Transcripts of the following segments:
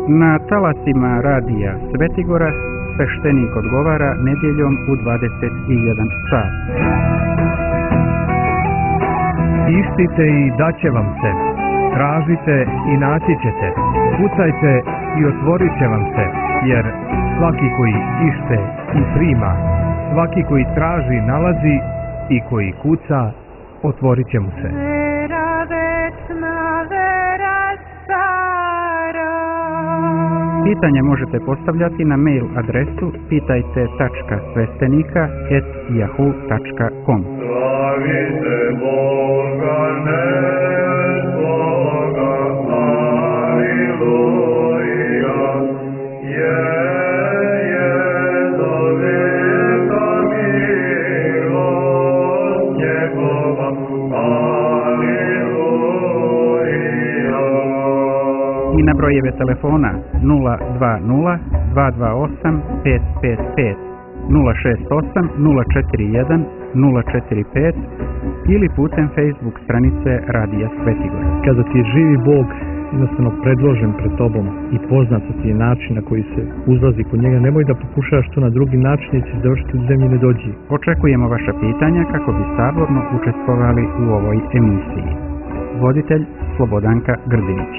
Na talasima radija Svetigora sveštenik odgovara nedjeljom u 21 sat. Ištite i daće vam se, tražite i naći ćete, kucajte i otvorit će vam se, jer svaki koji ište i prima, svaki koji traži nalazi i koji kuca, otvorit će mu se. Pitanje možete postavljati na mail adresu pitajte.svestenika@yahoo.com. Slavite Boga, Boga, Aliluja, je do vijeka milost njegova, Aliluja. I na brojeve telefona 020 228 555, 068 041 045 ili putem Facebook stranice Radija Svetigor. Kada ti je živi Bog jednostavno predložen pred tobom i poznato ti je način na koji se uzlazi kod njega, nemoj da pokušavaš to na drugi način jer će završiti u zemlji ne dođi. Očekujemo vaša pitanja kako bi saborno učestvovali u ovoj emisiji. Voditelj Slobodanka Grdinić.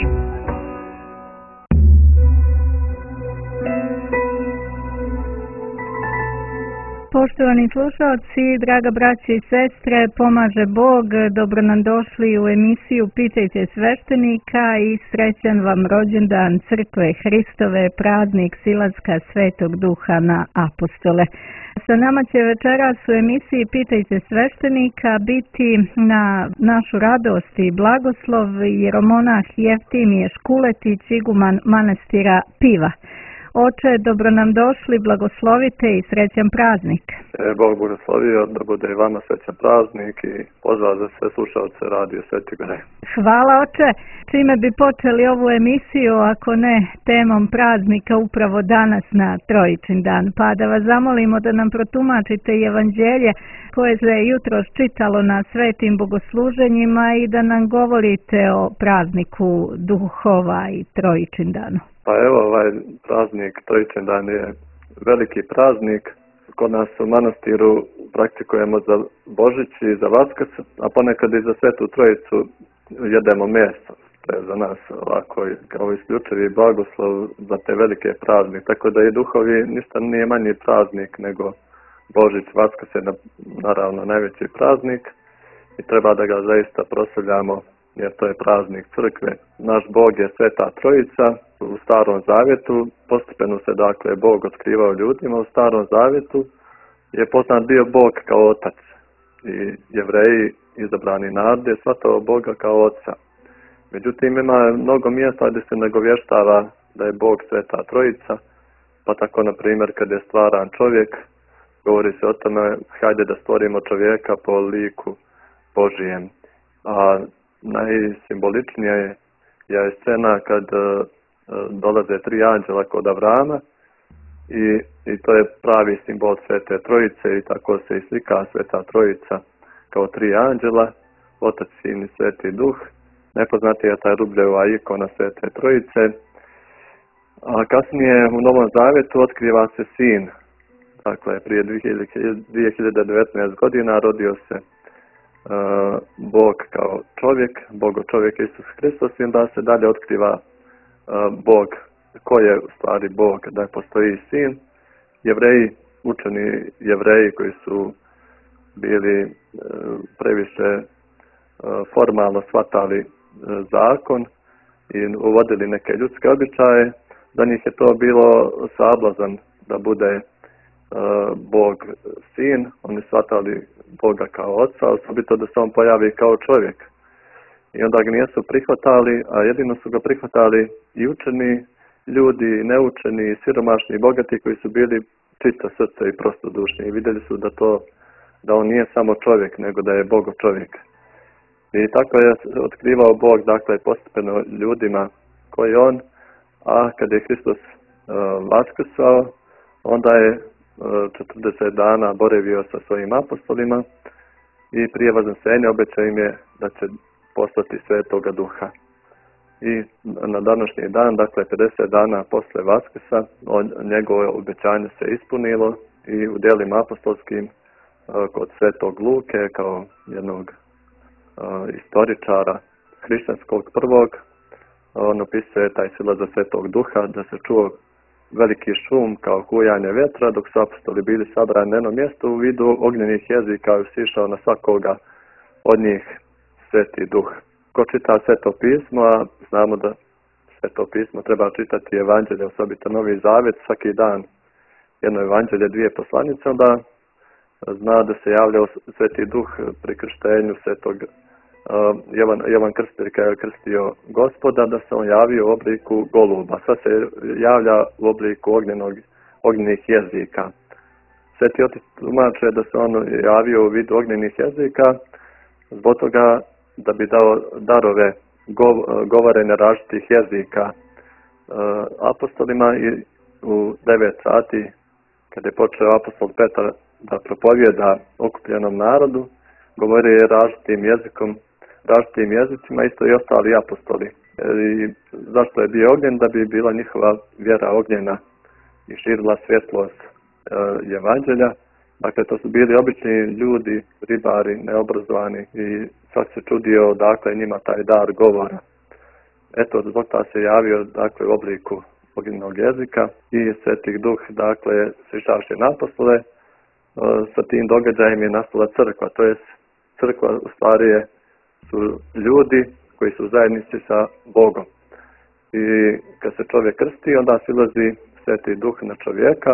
Poštovani slušalci, draga braće i sestre, pomaže Bog, dobro nam došli u emisiju Pitajte sveštenika i srećan vam rođendan Crkve Hristove, praznik silaska Svetog Duha na apostole. Sa nama će večeras u emisiji Pitajte sveštenika biti na našu radost i blagoslov jeromonah Jeftimije Škuletić, iguman manastira Piva. Oče, dobro nam došli, blagoslovite i srećan praznik. Bog blagoslovio, da bude i vama srećan praznik i pozdrav za sve slušalce Radio Svetigore. Hvala, oče. Čime bi počeli ovu emisiju, ako ne temom praznika upravo danas na Trojičin dan? Pa da vas zamolimo da nam protumačite evanđelje koje se jutros čitalo na svetim bogosluženjima i da nam govorite o prazniku duhova i Trojičin danu. Pa evo, ovaj praznik, Trojičin dan je veliki praznik. Kod nas u manastiru praktikujemo za Božić i za Vaskrs, a ponekad i za Svetu Trojicu jedemo meso. To je za nas ovako kao isključivi blagoslov za te velike praznike. Tako da i duhovi ništa nije manji praznik nego Božić, Vaskrs je naravno najveći praznik i treba da ga zaista proslavljamo jer to je praznik crkve. Naš Bog je Sveta Trojica. U Starom Zavjetu postepeno se dakle Bog otkrivao ljudima. U Starom Zavjetu je poznat bio Bog kao Otac i Jevreji, izabrani narod, je shvatao Boga kao Oca. Međutim, ima mnogo mjesta gdje se nagovještava da je Bog Sveta Trojica, pa tako na primjer kad je stvaran čovjek, govori se o tome hajde da stvorimo čovjeka po liku Božijem. A najsimboličnija je scena kad dolaze tri anđela kod Avrama i to je pravi simbol Svete Trojice i tako se i slika Sveta Trojica kao tri anđela, Otac, Sin i Sveti Duh. Najpoznatija je ta Rubljeva ikona Svete Trojice. A kasnije u Novom Zavjetu otkriva se Sin. Dakle, prije 2019 godina rodio se Bog kao čovjek, Bogo čovjek Isus Hristos i onda se dalje otkriva Bog, ko je u stvari Bog, da postoji Sin. Jevreji, učeni Jevreji koji su bili previše formalno shvatali zakon i uvodili neke ljudske običaje, za njih je to bilo sablazan da bude Bog Sin, oni shvatali Boga kao Oca, osobito da se on pojavi kao čovjek. I onda ga nisu prihvatali, a jedino su ga prihvatali i učeni ljudi, i neučeni, i siromašni, i bogati koji su bili čista srca i prostodušni. I vidjeli su da on nije samo čovjek, nego da je Bogo čovjek. I tako je otkrivao Bog, dakle, postepeno ljudima koji je on, a kad je Hristos vaskrsao, onda je 40 dana boravio sa svojim apostolima i prije vaznsenja obećao im je da će poslati Svetoga Duha. i na današnji dan, dakle 50 dana posle Vaskrsa, njegovo obećanje se ispunilo i u djelima apostolskim kod Svetog Luke kao jednog istoričara hrišćanskog prvog, on opisuje taj silazak Svetog Duha, da se čuo veliki šum kao hujanje vjetra, dok su apostoli bili sabrani na jednom mjestu u vidu ognjenih jezika i sišao na svakoga od njih Sveti Duh. Ko čita Sveto pismo, a znamo da Sveto pismo treba čitati evanđelje, osobito Novi Zavjet, svaki dan jedno evanđelje, 2 poslanice, onda zna da se javljao Sveti Duh pri krštenju Svetog Jovan Krstitelj kada je krstio Gospoda, da se on javio u obliku goluba. Sad se javlja u obliku ognjenih jezika. Sveti Otac tumače da se on javio u vidu ognjenih jezika zbog toga da bi dao darove govorenja različitih jezika apostolima, i u 9 sati kada je počeo apostol Petar da propovijeda okupljenom narodu, govori različitim jezicima, isto i ostali apostoli. I zašto je bio ognjen? Da bi bila njihova vjera ognjena i širila svjetlost evanđelja. Dakle, to su bili obični ljudi, ribari, neobrazovani, i sad se čudio dakle njima taj dar govora. Eto, zbog toga se javio dakle u obliku ognjenog jezika i Sveti Duh dakle sišavši na apostole. Sa tim događajem je nastala crkva, to jest crkva u stvari su ljudi koji su u zajednici sa Bogom. I kad se čovjek krsti, onda silazi Sveti Duh na čovjeka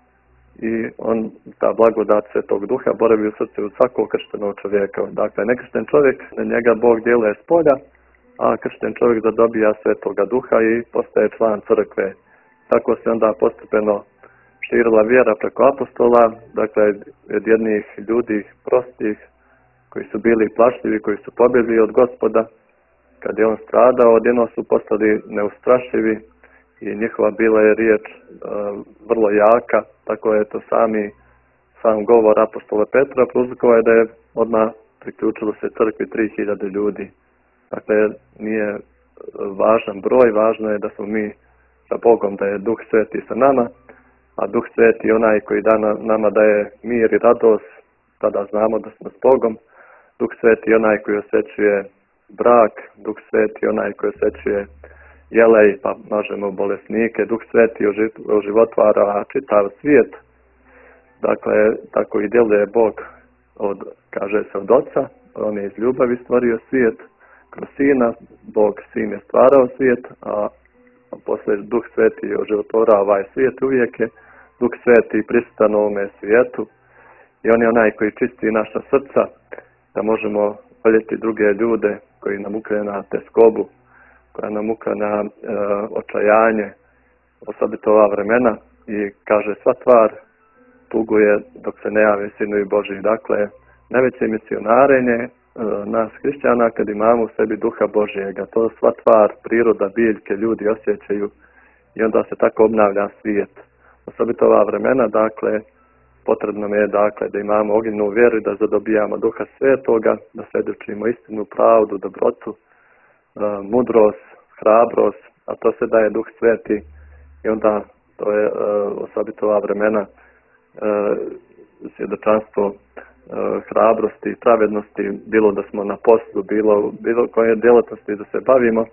i ta blagodat Svetog Duha boravi u srcu svakog krštenog čovjeka. Dakle, nekršten čovjek, na njega Bog djeluje s polja, a kršten čovjek zadobija Svetoga Duha i postaje član crkve. Tako se onda postepeno širila vjera preko apostola, dakle od jednih ljudi prostih koji su bili plašljivi, koji su pobjegli od Gospoda. Kad je on stradao, odjednom su postali neustrašivi i njihova bila je riječ vrlo jaka, tako je to sam govor apostola Petra prouzrokovao je da je odmah priključilo se crkvi 3000 ljudi. Dakle, nije važan broj, važno je da smo mi sa Bogom, da je Duh Sveti sa nama, a Duh Sveti onaj koji nama daje mir i radost, tada znamo da smo s Bogom. Duh Sveti onaj koji osjećuje brak, Duh Sveti onaj koji osjećuje jelej, pa mažemo bolesnike, Duh Sveti oživotvara čitav svijet. Dakle, tako i djeluje Bog, kaže se od Oca, on je iz ljubavi stvorio svijet, kroz Sina, Bog Sin je stvarao svijet, a poslije Duh Sveti oživotvara ovaj svijet, uvijek je Duh Sveti prisutan u ovome svijetu i on je onaj koji čisti naša srca, da možemo voljeti druge ljude koji nam ukrena teskobu, koja nam ukrena očajanje, osobito ova vremena, i kaže sva tvar tuguje dok se ne jave Sinovi Božji. Dakle, najveće misionarenje nas hrišćana kad imamo u sebi Duha Božjega, to sva tvar, priroda, biljke, ljudi osjećaju i onda se tako obnavlja svijet. Osobito ova vremena, dakle, potrebno je dakle da imamo ognjenu vjeru, da zadobijamo Duha Svetoga, da svjedočimo istinu, pravdu, dobrotu, mudrost, hrabrost, a to se daje Duh Sveti i onda to je osobito ova vremena svjedočanstvo hrabrosti, pravednosti, bilo da smo na poslu, bilo koje djelatnosti da se bavimo,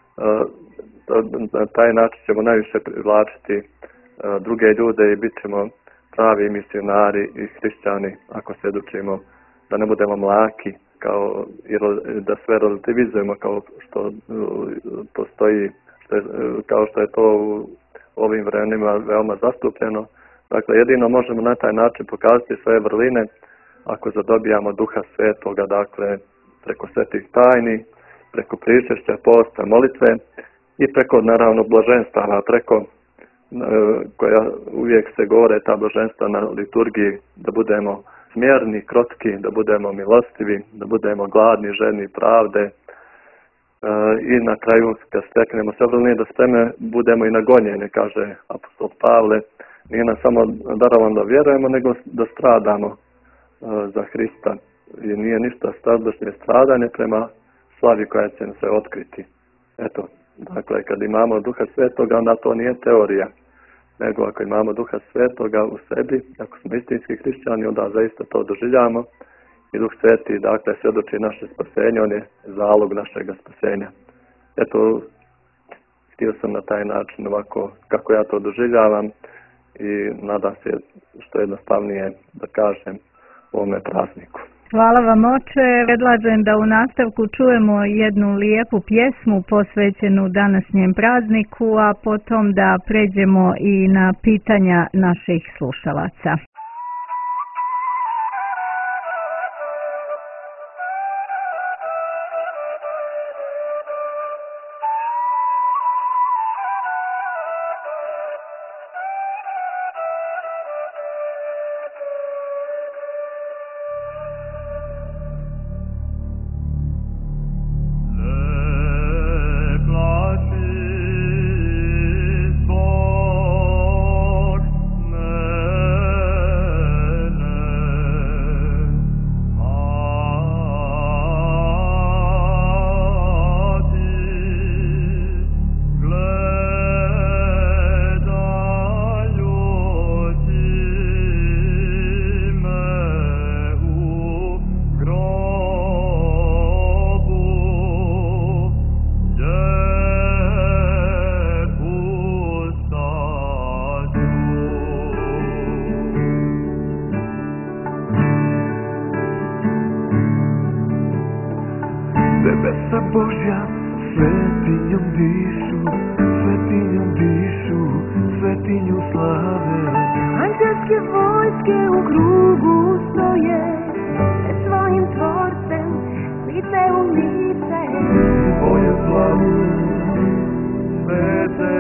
na taj način ćemo najviše privlačiti druge ljude i bit ćemo pravi misionari i hrišćani ako svjedočimo, da ne budemo mlaki, da sve relativizujemo kao što postoji, kao što je to u ovim vremenima veoma zastupljeno. Dakle, jedino možemo na taj način pokazati svoje vrline ako zadobijamo Duha Svetoga, dakle, preko svetih tajni, preko pričešća, posta, molitve i preko, naravno, blaženstava, preko koja uvijek se govore ta blaženstva na liturgiji, da budemo smjerni, krotki, da budemo milostivi, da budemo gladni, željni pravde i na kraju kad steknemo sve vrline da spreme budemo i nagonjeni, kaže apostol Pavle. Nije nam samo darovano da vjerujemo, nego da stradamo za Hrista. I nije ništa strašno stradanje prema slavi koja će nam se otkriti. Eto, Dakle, kad imamo Duha Svetoga, onda to nije teorija. Nego ako imamo Duha Svetoga u sebi, ako smo istinski hrišćani, onda zaista to doživljamo. I Duh Sveti, dakle, svjedoči naše spasenje, on je zalog našega spasenja. Eto, htio sam na taj način ovako, kako ja to doživljavam i nadam se što jednostavnije da kažem u ovome prazniku. Hvala vam, oče. Predlažem da u nastavku čujemo jednu lijepu pjesmu posvećenu današnjem prazniku, a potom da pređemo i na pitanja naših slušalaca. Nebesa Božja svetinjom dišu, svetinju slave. Anđelske vojske u krugu stoje, pred svojim tvorcem, lice u lice. Tvoju slavu, svete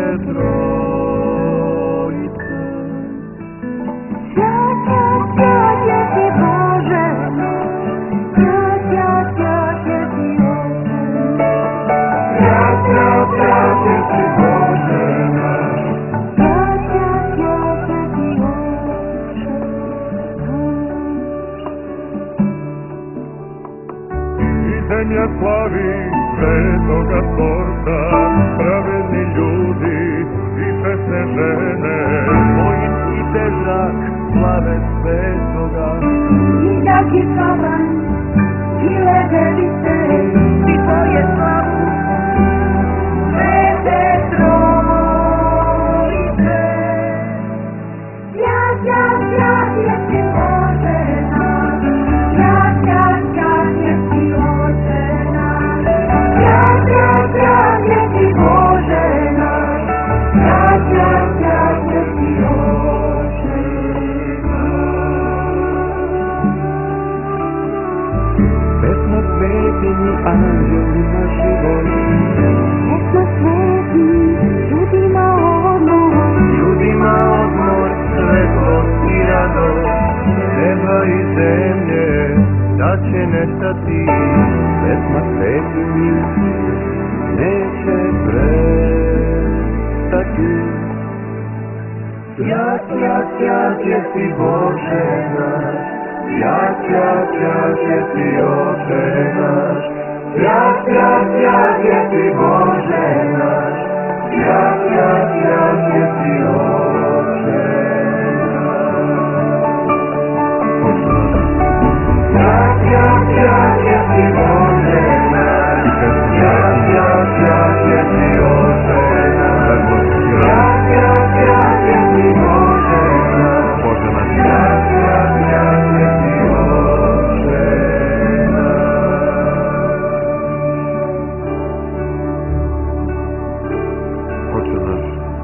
trojice. Sjaj ti Bože, Zemlja slavi svetoga tvorca, pravedni ljudi i česne žene. Mojim i težak slave svetoga, i taki soban, i ledevice, i tvoje slavu, svete trojice. Sjaj ti Bože naš, sjaj ti Oče naš, sjaj ti Bože naš, sjaj ti Oče naš. pesma svetinju anđelima život. Pesma sveti, ljudima odmor, Svetlost i radost, neba i zemlje, da će nestati. Pesma svetinju neće prestati. Sjaj ti Bože naš, sjaj ti Oče naš, sjaj ti Bože naš, sjaj ti Oče naš. Sjaj ti Bože naš, sjaj ti Oče naš, sjaj ti Bože naš, Bože naš, sjaj ti Oče naš. Oče naš.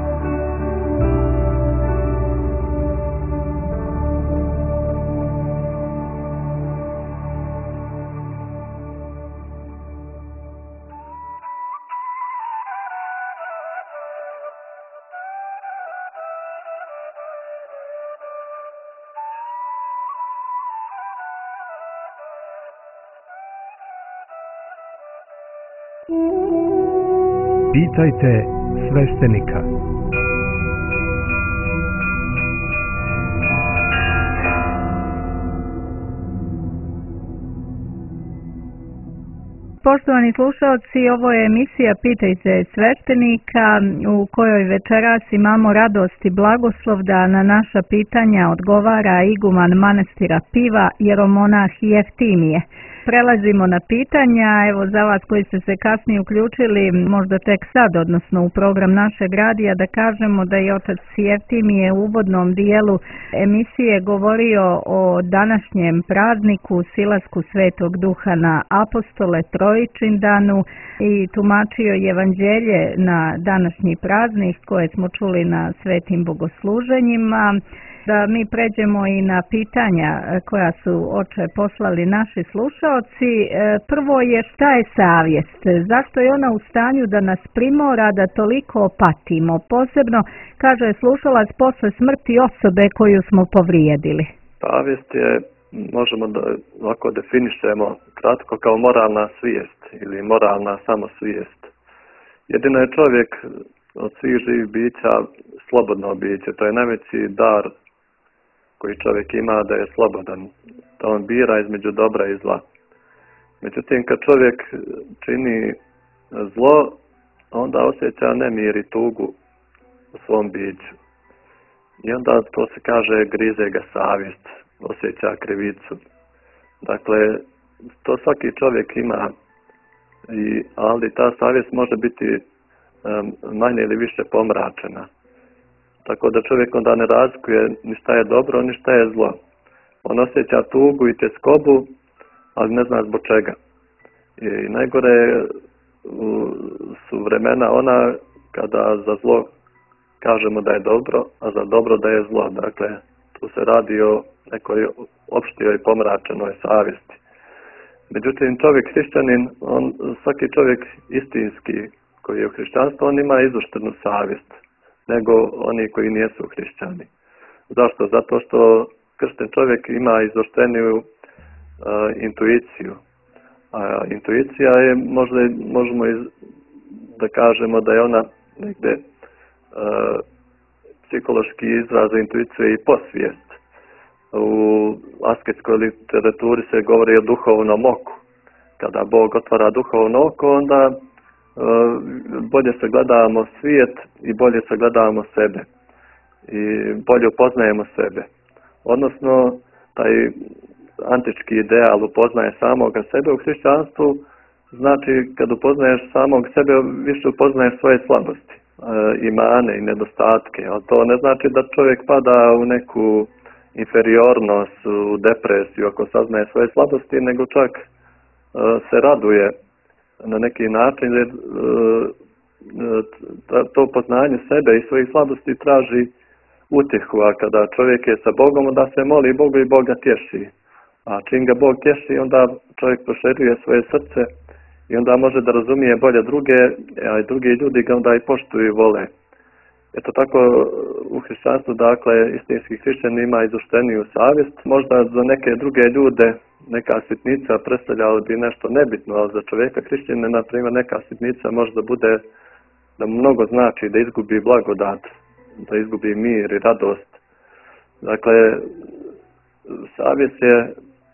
Pitajte sveštenika. Poštovani slušalci, ovo je emisija Pitajte sveštenika u kojoj večeras imamo radost i blagoslov da na naša pitanja odgovara iguman manastira Piva, jeromonah Jeftimije. Prelazimo na pitanja, evo za vas koji ste se kasnije uključili, možda tek sad, odnosno u program našeg radija, da kažemo da je otac Jeftimije u uvodnom dijelu emisije govorio o današnjem prazniku, silasku Svetog Duha na apostole, Trojičindanu i tumačio evanđelje na današnji praznik koje smo čuli na svetim bogosluženjima. Da mi pređemo i na pitanja koja su oče poslali naši slušaoci. Prvo je šta je savjest? Zašto je ona u stanju da nas primora da toliko patimo? Posebno, kaže slušalac, posle smrti osobe koju smo povrijedili. Savjest je, možemo da ovako definišemo kratko, kao moralna svijest ili moralna samosvijest. Jedino je čovjek od svih živih bića slobodno biće. To je najveći dar koji čovjek ima, da je slobodan, da on bira između dobra i zla. Međutim, kad čovjek čini zlo, onda osjeća nemir i tugu u svom biću. I onda to se kaže grize ga savjest, osjeća krivicu. Dakle, to svaki čovjek ima, ali ta savjest može biti manje ili više pomračena. Tako da čovjek onda ne razlikuje ni šta je dobro, ni šta je zlo. On osjeća tugu i tjeskobu, ali ne zna zbog čega. I najgore su vremena ona kada za zlo kažemo da je dobro, a za dobro da je zlo. Dakle, tu se radi o nekoj opštijoj pomračenoj savjesti. Međutim, čovjek hrišćanin, svaki čovjek istinski koji je u hrišćanstvu, on ima izoštrenu savjest nego oni koji nisu hrišćani. Zašto? Zato što kršten čovjek ima izoštreniju intuiciju. A intuicija je, možemo da kažemo da je ona negde psihološki izraz za intuiciju i posvijest. U asketskoj literaturi se govori o duhovnom oku. Kada Bog otvara duhovno oko, onda bolje sagledavamo svijet i bolje sagledavamo sebe i bolje upoznajemo sebe. Odnosno, taj antički ideal upoznaje samoga sebe u hrišćanstvu, znači kad upoznaješ samog sebe, više upoznaješ svoje slabosti, i mane i nedostatke. Ali to ne znači da čovjek pada u neku inferiornost, u depresiju ako saznaje svoje slabosti, nego čak se raduje na neki način, jer to poznanje sebe i svojih slabosti traži utjehu, a kada čovjek je sa Bogom, onda se moli Bogu i Bog ga tješi. A čim ga Bog tješi, onda čovjek proširuje svoje srce i onda može da razumije bolje druge, a i drugi ljudi ga onda i poštuju i vole. Eto tako u hrišćanstvu, dakle, istinski hrišćan ima izoštreniju savjest. Možda za neke druge ljude neka sitnica predstavljala bi nešto nebitno, ali za čovjeka hrišćanina, na primjer, neka sitnica možda bude da mu mnogo znači, da izgubi blagodat, da izgubi mir i radost. Dakle, savjest je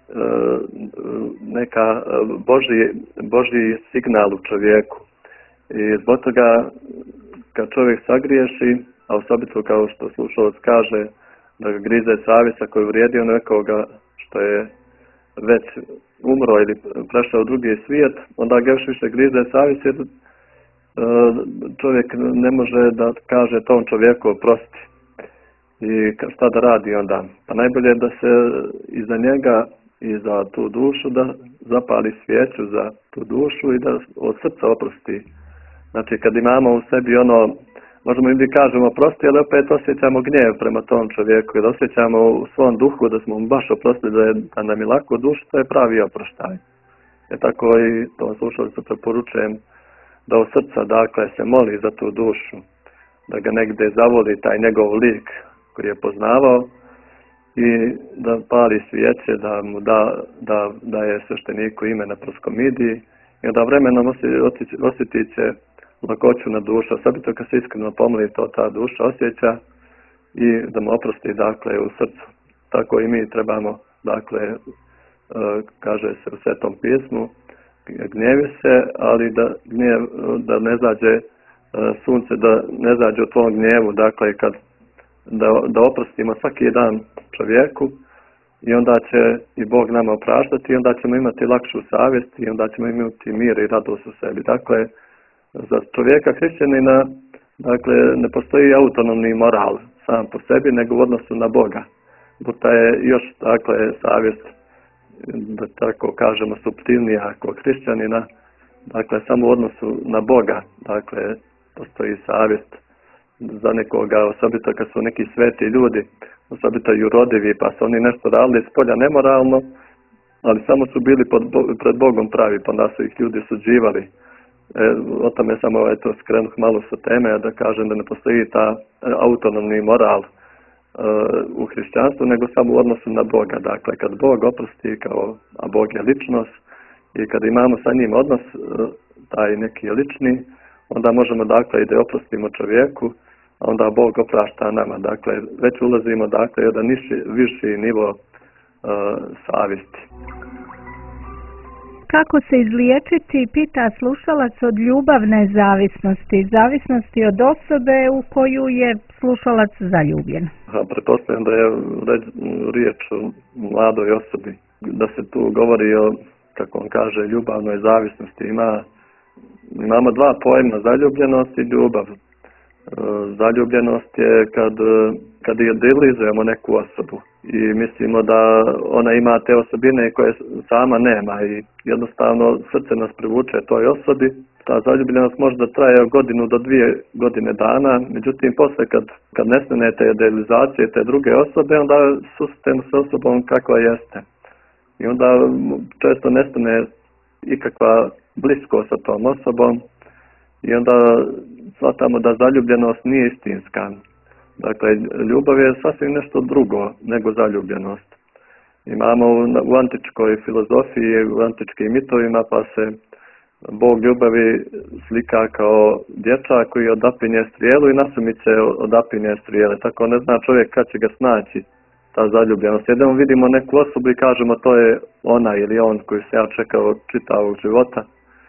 neka Božji signal u čovjeku. I zbog toga kad čovjek sagriješi, a osobito kao što slušalac kaže, da ga grize savjest ako je uvrijedio nekoga što je već umro ili prešao u drugi svijet, onda ga još više grize savjest, jer čovjek ne može da kaže tom čovjeku oprosti. I šta da radi onda? Pa najbolje je da se iza njega i za tu dušu da zapali svijeću za tu dušu i da od srca oprosti. Znači kad imamo u sebi ono, možemo i kažemo oprosti, ali opet osjećamo gnjev prema tom čovjeku, jer osjećamo u svom duhu da smo mu baš oprostili, da nam je lako dušu, to je pravi oproštaj. Tako i to slušalicu preporučujem da od srca, dakle, se moli za tu dušu, da ga negdje zavoli taj njegov lik koji je poznavao i da pali svijeće, da mu da je svešteniku ime na proskomidiji i onda vremenom osjetit će lakoću na dušu, osobito kad se iskreno pomoli, to ta duša osjeća i da mu oprosti, dakle, u srcu. Tako i mi trebamo, dakle, kaže se u Svetom pismu, gnjevi se, ali da ne zađe sunce, da ne zađe u tvom gnjevu, dakle da oprostimo svaki dan čovjeku i onda će i Bog nama opraštati i onda ćemo imati lakšu savjest i onda ćemo imati mir i radost u sebi. Dakle, za čovjeka hrišćanina, dakle, ne postoji autonomni moral sam po sebi, nego u odnosu na Boga. Buta je još, dakle, savjest, da tako kažemo, suptilnija kod hrišćanina, dakle, samo u odnosu na Boga, dakle, postoji savjest za nekoga, osobito kad su neki sveti ljudi, osobito jurodivi, pa su oni nešto radili s polja nemoralno, ali samo su bili pred Bogom pravi, pa onda su ih ljudi suđivali. O tome samo skrenuh malo sa teme, da kažem da ne postoji ta autonomni moral u hrišćanstvu, nego samo u odnosu na Boga. Dakle, kad Bog oprosti, a Bog je ličnost, i kad imamo sa njim odnos, taj neki lični, onda možemo, dakle, i da oprostimo čovjeku, a onda Bog oprašta nama. Dakle, već ulazimo, dakle, jedan viši nivo savjesti. Kako se izliječiti, pita slušalac, od ljubavne zavisnosti od osobe u koju je slušalac zaljubljen? Pretpostavljam da je riječ o mladoj osobi. Da se tu govori o, kako on kaže, ljubavnoj zavisnosti. Imamo dva pojma, zaljubljenost i ljubav. Zaljubljenost je kad idealizujemo neku osobu i mislimo da ona ima te osobine koje sama nema i jednostavno srce nas privuče toj osobi. Ta zaljubljenost možda traje godinu do 2 godine dana, međutim poslije kad nestane te idealizacije te druge osobe, onda susretemo s osobom kakva jeste. I onda često nestane ikakva bliskost sa tom osobom i onda shvatamo da zaljubljenost nije istinska. Dakle, ljubav je sasvim nešto drugo nego zaljubljenost. Imamo u antičkoj filozofiji, u antičkim mitovima, pa se Bog ljubavi slika kao dječak koji odapinje strijelu i nasumice odapinje strijele. Tako ne zna čovjek kad će ga snaći ta zaljubljenost. Jednom vidimo neku osobu i kažemo to je ona ili on koji se ja čekao čitavog života.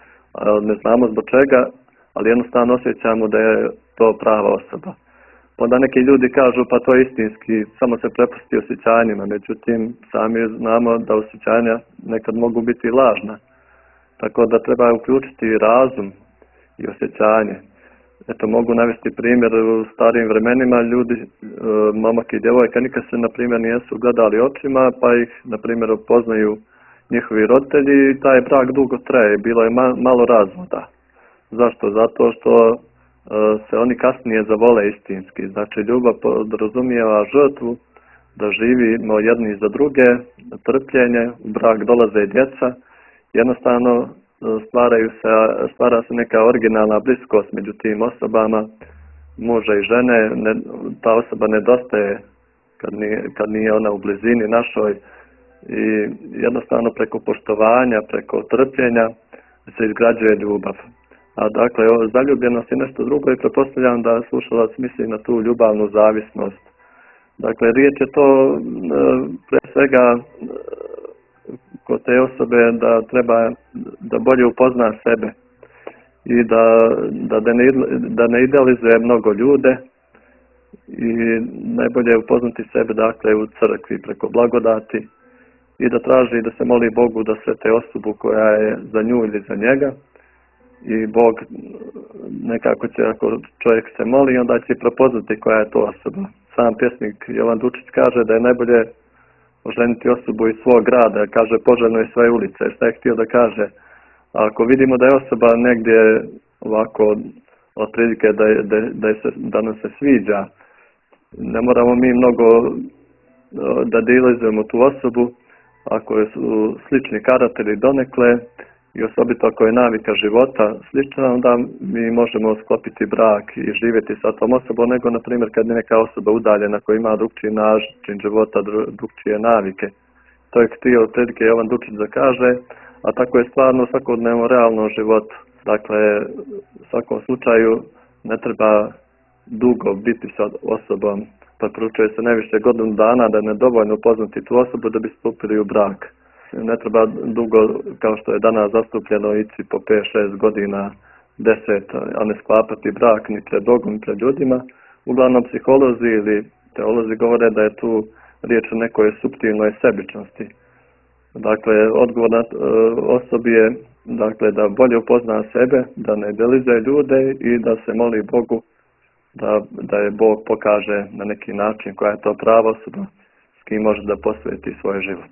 Ne znamo zbog čega, ali jednostavno osjećamo da je to prava osoba. Onda neki ljudi kažu pa to je istinski, samo se prepusti osjećanjima, međutim sami znamo da osjećanja nekad mogu biti lažna. Tako da treba uključiti razum i osjećanje. Eto, mogu navesti primjer u starim vremenima, ljudi, momak i djevojka nikad se na primjer nisu gledali očima, pa ih na primjer upoznaju njihovi roditelji i taj brak dugo traje, bilo je malo razvoda. Zašto? Zato što se oni kasnije zavole istinski. Znači, ljubav podrazumijeva žrtvu, da živimo jedni za druge, trpljenje, u brak dolaze i djeca. Jednostavno stvara se neka originalna bliskost među tim osobama, muža i žene. Ta osoba nedostaje kad nije ona u blizini našoj i jednostavno preko poštovanja, preko trpljenja se izgrađuje ljubav. A dakle, zaljubljenost je nešto drugo i pretpostavljam da slušalac misli na tu ljubavnu zavisnost. Dakle, riječ je to pre svega kod te osobe da treba da bolje upozna sebe i da ne idealizuje mnogo ljude i najbolje upoznati sebe, dakle, u crkvi preko blagodati i da traži da se moli Bogu da sve te osobu koja je za nju ili za njega, i Bog nekako će, ako čovjek se moli, onda će prepoznati koja je to osoba. Sam pjesnik Jovan Dučić kaže da je najbolje oženiti osobu iz svog grada, kaže poželjno iz svoje ulice. Šta je htio da kaže? Ako vidimo da je osoba negdje ovako otprilike da nam se sviđa, ne moramo mi mnogo da idealizujemo tu osobu, ako su slični karakteri donekle, i osobito ako je navika života slična, onda mi možemo sklopiti brak i živjeti sa tom osobom, nego na primjer kad je neka osoba udaljena koja ima drugčiji način života, drugčije navike. To je htio otprilike Jovan Dučić da kaže, a tako je stvarno u svakodnevnom realnom životu. Dakle, u svakom slučaju ne treba dugo biti sa osobom, pa preporučuje se najviše godinu dana da ne dovoljno upoznati tu osobu da bi stupili u brak. ne treba dugo, kao što je danas zastupljeno, ići po 5-6 godina, 10, a ne sklapati brak ni pred Bogom, ni pred ljudima. Uglavnom psiholozi ili teolozi govore da je tu riječ o nekoj suptilnoj sebičnosti. Dakle, odgovor na osobi je da bolje upozna sebe, da ne idealizuje ljude i da se moli Bogu da je Bog pokaže na neki način koja je to prava osoba s kim može da posveti svoj život.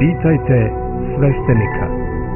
Pitajte sveštenika.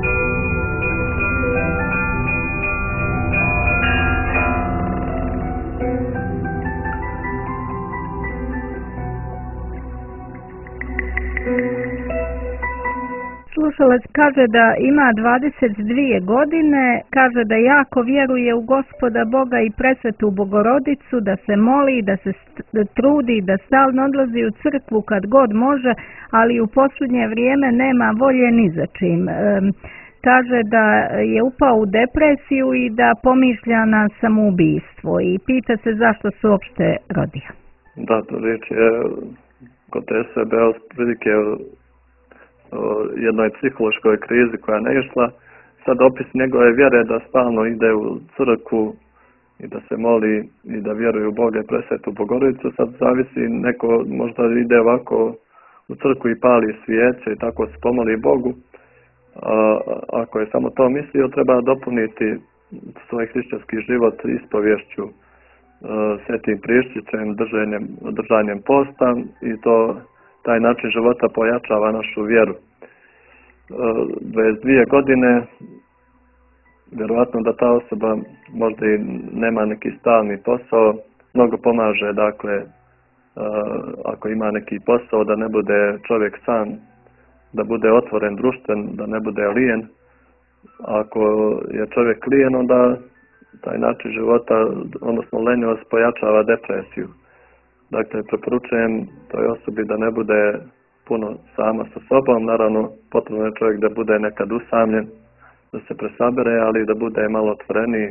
Slušalac kaže da ima 22 godine, kaže da jako vjeruje u Gospoda Boga i Presvetu Bogorodicu, da se moli, da se trudi, da stalno odlazi u crkvu kad god može, ali u posljednje vrijeme nema volje ni za čim. Kaže da je upao u depresiju i da pomišlja na samoubistvo i pita se zašto se uopšte rodio. Da, to riječ je kod sebe prilike o jednoj psihološkoj krizi koja ne išla. Sad opis njegove vjere da stalno ide u crkvu i da se moli i da vjeruje u Boga i Presvetu Bogorodicu. Sad zavisi, neko možda ide ovako u crkvu i pali svijeće i tako se pomoli Bogu. Ako je samo to mislio, treba dopuniti svoj hrišćanski život ispovješću, svetim prišćicem, držanjem posta i taj način života pojačava našu vjeru. 22 godine, vjerovatno da ta osoba možda i nema neki stalni posao, mnogo pomaže, dakle, ako ima neki posao, da ne bude čovjek sam, da bude otvoren, društven, da ne bude lijen. Ako je čovjek lijen, onda taj način života, odnosno lenjost, pojačava depresiju. Dakle, preporučujem toj osobi da ne bude puno sama sa sobom. Naravno, potrebno je čovjek da bude nekad usamljen, da se presabere, ali da bude malo otvoreniji,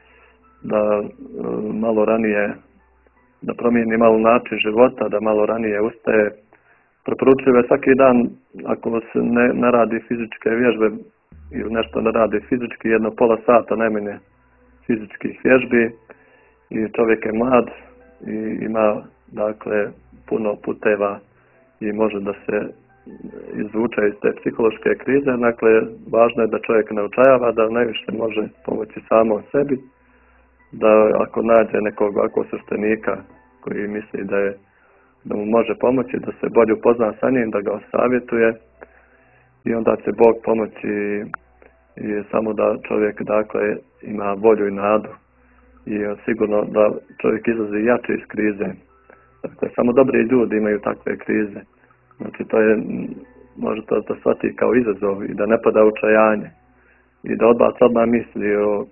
da malo ranije, da promijeni malo način života, da malo ranije ustaje. Preporučujem je svaki dan, ako se ne radi fizičke vježbe ili nešto ne radi fizički, jedno pola sata najmanje fizičkih vježbi i čovjek je mlad i ima, dakle, puno puteva i može da se izvuče iz te psihološke krize. Dakle, važno je da čovjek ne očajava, da najviše može pomoći samo sebi, da ako nađe nekog ovakvog sveštenika koji misli da mu može pomoći, da se bolje upozna sa njim, da ga savjetuje i onda će Bog pomoći i samo da čovjek, dakle, ima volju i nadu i sigurno da čovjek izlazi jače iz krize. Dakle, samo dobri ljudi imaju takve krize. Znači, to je, može to da shvati kao izazov i da ne pada očajanje i da odmah misli o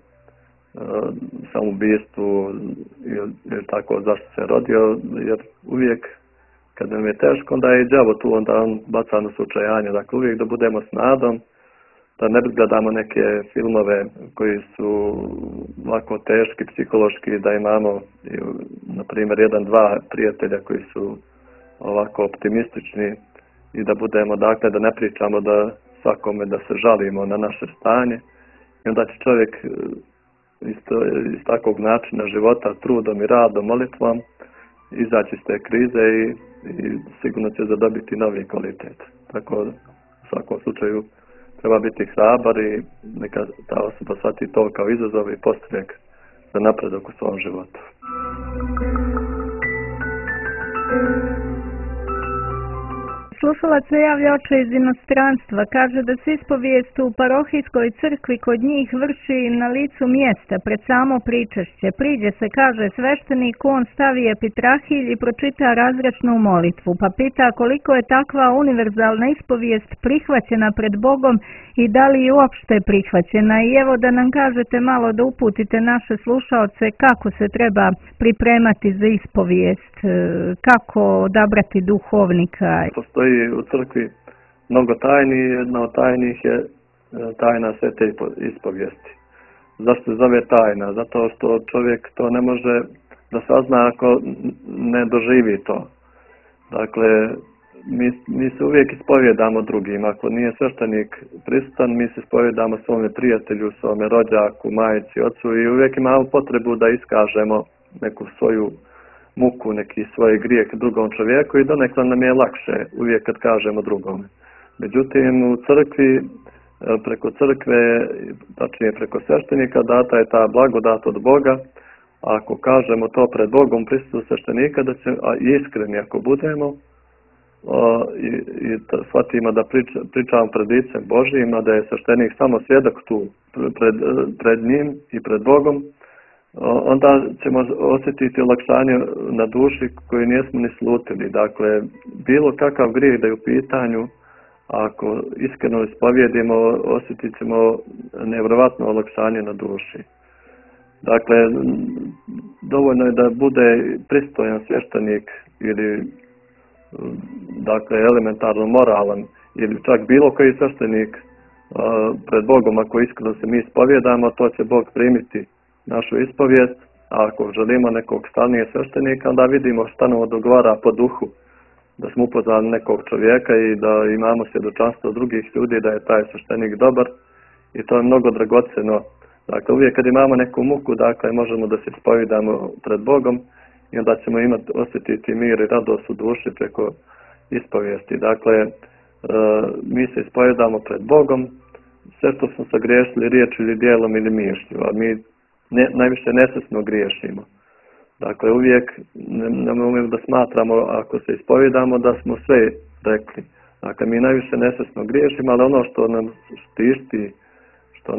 samoubistvu ili tako zašto se rodio, jer uvijek kad nam je teško, onda je i đavo tu, onda on baca nas u očajanje. Dakle, uvijek da budemo s nadom, da ne gledamo neke filmove koji su ovako teški, psihološki, da imamo, na primjer, 1-2 prijatelja koji su ovako optimistični i da budemo, dakle, da ne pričamo da svakome da se žalimo na naše stanje. I onda će čovjek iz takvog načina života, trudom i radom, molitvom, izaći iz te krize i sigurno će zadobiti novi kvalitet. Tako, u svakom slučaju, treba biti hrabar i neka ta osoba shvati to kao izazov i postrek za napredak u svom životu. Slušalac se javlja oče iz inostranstva. Kaže da se ispovijest u parohijskoj crkvi kod njih vrši na licu mjesta, pred samo pričešće. Priđe se, kaže sveštenik, on stavi epitrahilj i pročita razrečnu molitvu. Pa pita koliko je takva univerzalna ispovijest prihvaćena pred Bogom i da li je uopšte prihvaćena. I evo da nam kažete malo, da uputite naše slušaoce kako se treba pripremati za ispovijest, kako odabrati duhovnika. Postoji u crkvi mnogo tajni, jedna od tajnih je tajna svete ispovijesti. Zašto se zove tajna? Zato što čovjek to ne može da sazna ako ne doživi to. Dakle, mi se uvijek ispovjedamo drugim. Ako nije sveštenik prisutan, mi se ispovjedamo svome prijatelju, svome rođaku, majici, ocu i uvijek imamo potrebu da iskažemo neku svoju muku, neki svoj grijeh drugom čovjeku i donekle nam je lakše uvijek kad kažemo drugome. Međutim, u crkvi, preko crkve, tačnije preko sveštenika, data je ta blagodat od Boga. Ako kažemo to pred Bogom, prisutstvu sveštenika, da će, a iskreni ako budemo, shvatimo da pričamo pred licem Božijim, a da je sveštenik samo svjedok tu pred njim i pred Bogom, onda ćemo osjetiti olakšanje na duši koju nismo ni slutili. Dakle, bilo kakav grijeh da je u pitanju, ako iskreno ispovjedimo, osjetit ćemo nevjerovatno olakšanje na duši. Dakle, dovoljno je da bude pristojan svještenik ili dakle elementarno moralan ili čak bilo koji svještenik pred Bogom, ako iskreno se mi ispovjedamo, to će Bog primiti našu ispovijest, a ako želimo nekog stalnije svještenika, onda vidimo šta nam odgovara po duhu, da smo upoznali nekog čovjeka i da imamo svjedočanstvo drugih ljudi da je taj svještenik dobar, i to je mnogo dragocjeno. Dakle, uvijek kad imamo neku muku, dakle, možemo da se ispovjedamo pred Bogom i onda ćemo osjetiti mir i radost u duši preko ispovijesti. Dakle, mi se ispovjedamo pred Bogom, sve što smo sagriješili riječju ili djelom ili mišlju, a mi najviše nesvjesno griješimo. Dakle, uvijek nemojmo da smatramo, ako se ispovjedamo, da smo sve rekli. Dakle, mi najviše nesvjesno griješimo, ali ono što nam tišti, što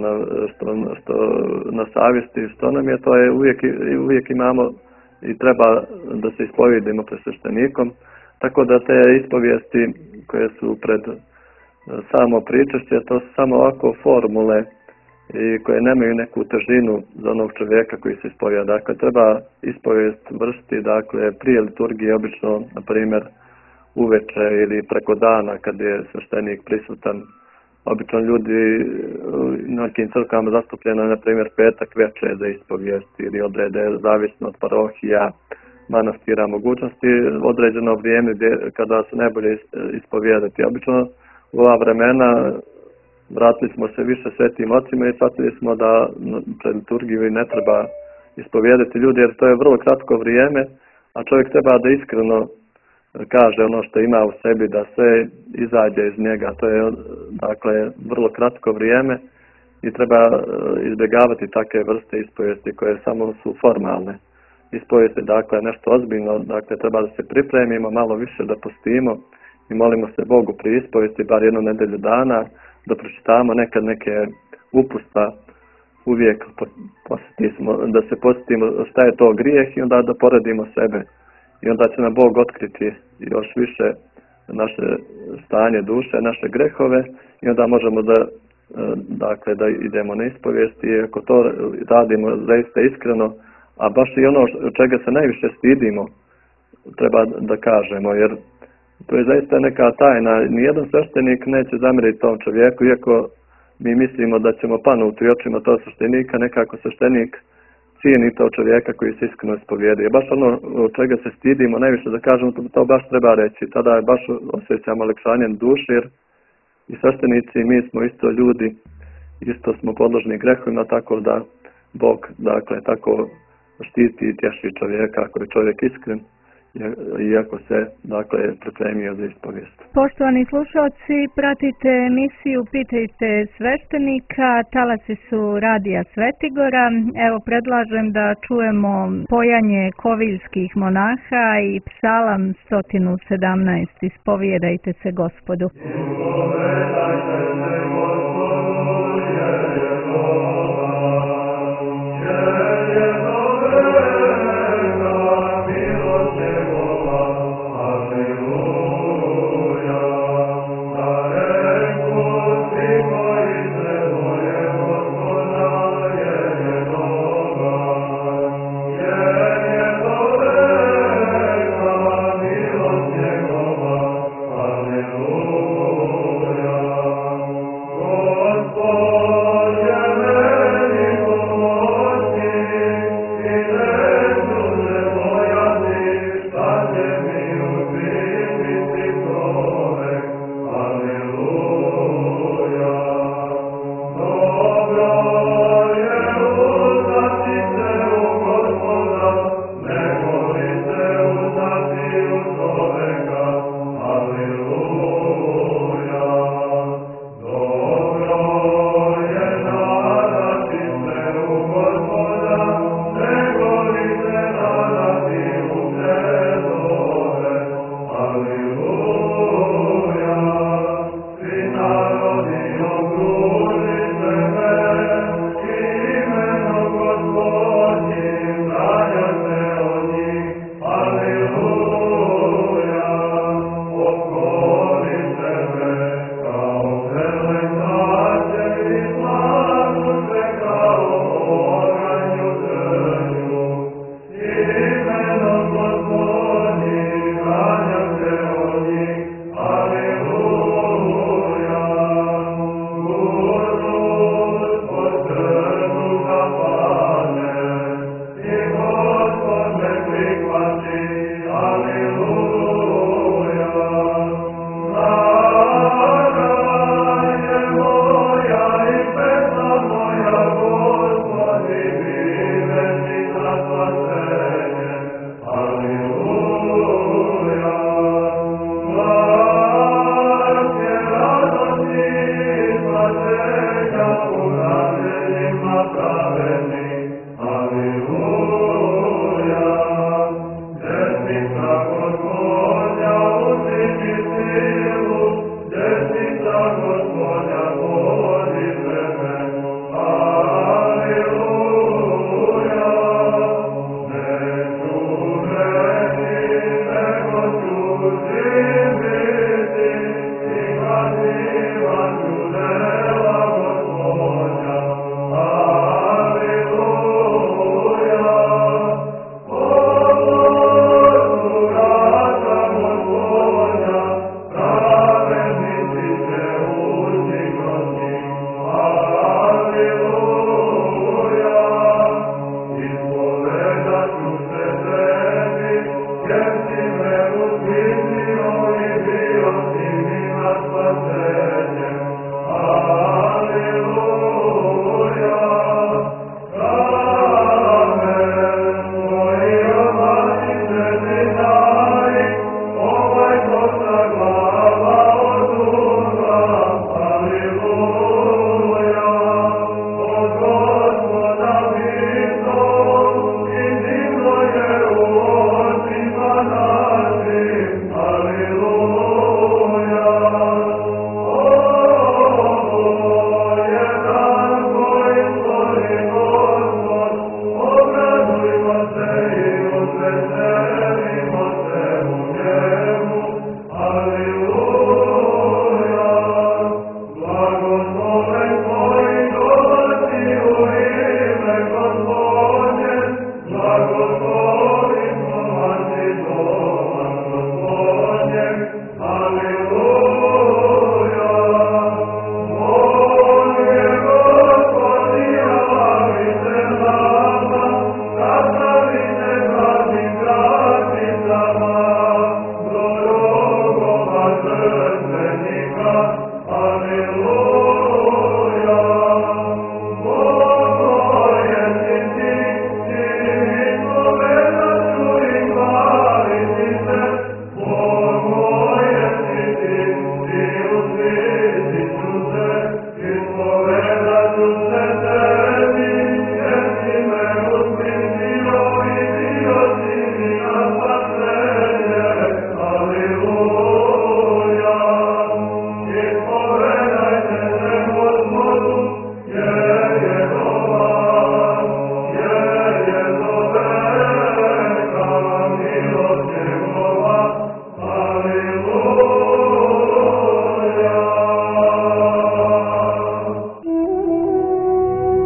na savjesti, što nam je, to je uvijek imamo i treba da se ispovjedimo pred sveštenikom. Tako da te ispovijesti koje su pred samo pričešće, to su samo ovako formule i koje nemaju neku težinu za onog čovjeka koji se ispovjeda. Dakle, treba ispovijest vršiti, dakle, prije liturgije, obično, na primjer, uveče ili preko dana kad je sveštenik prisutan. Obično ljudi na nekim crkvama zastupljeno je, na primjer, petak večer za ispovijest ili odrede, zavisno od parohija, manastira, mogućnosti, određeno vrijeme kada se najbolje ispovijedati. Obično u ova vremena vratili smo se više svetim ocima i shvatili smo da pred liturgiju i ne treba ispovijedati ljudi, jer to je vrlo kratko vrijeme, a čovjek treba da iskreno kaže ono što ima u sebi, da sve izađe iz njega. To je, dakle, vrlo kratko vrijeme i treba izbjegavati takve vrste ispovijesti koje samo su formalne. Ispovijesti, dakle, nešto ozbiljno, dakle, treba da se pripremimo, malo više da postimo i molimo se Bogu pri ispovijesti bar jednu nedjelju dana, da pročitamo nekad neke upusta, uvijek da se posjetimo šta je to grijeh i onda da poredimo sebe. I onda će nam Bog otkriti još više naše stanje duše, naše grehove, i onda možemo da idemo na ispovijest, i ako to radimo zaista iskreno, a baš i ono čega se najviše stidimo, treba da kažemo, jer to je zaista neka tajna. Nijedan sveštenik neće zamjeriti tom čovjeku, iako mi mislimo da ćemo panuti u očima tog sveštenika, nekako sveštenik cijeni to čovjeka koji se iskreno ispovijedi. Baš ono čega se stidimo najviše da kažemo, to baš treba reći. Tada je baš osjećamo olakšanje duše, jer i sveštenici, mi smo isto ljudi, isto smo podložni grehovima, tako da Bog, dakle, tako štiti i tješi čovjeka ako je čovjek iskren, iako se, dakle, pripremio za ispovijest. Poštovani slušalci, pratite emisiju Pitajte sveštenika, talasi su Radija Svetigora. Evo, predlažem da čujemo pojanje koviljskih monaha i psalam 117, Ispovijedajte se Gospodu.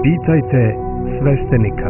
Pitajte sveštenika.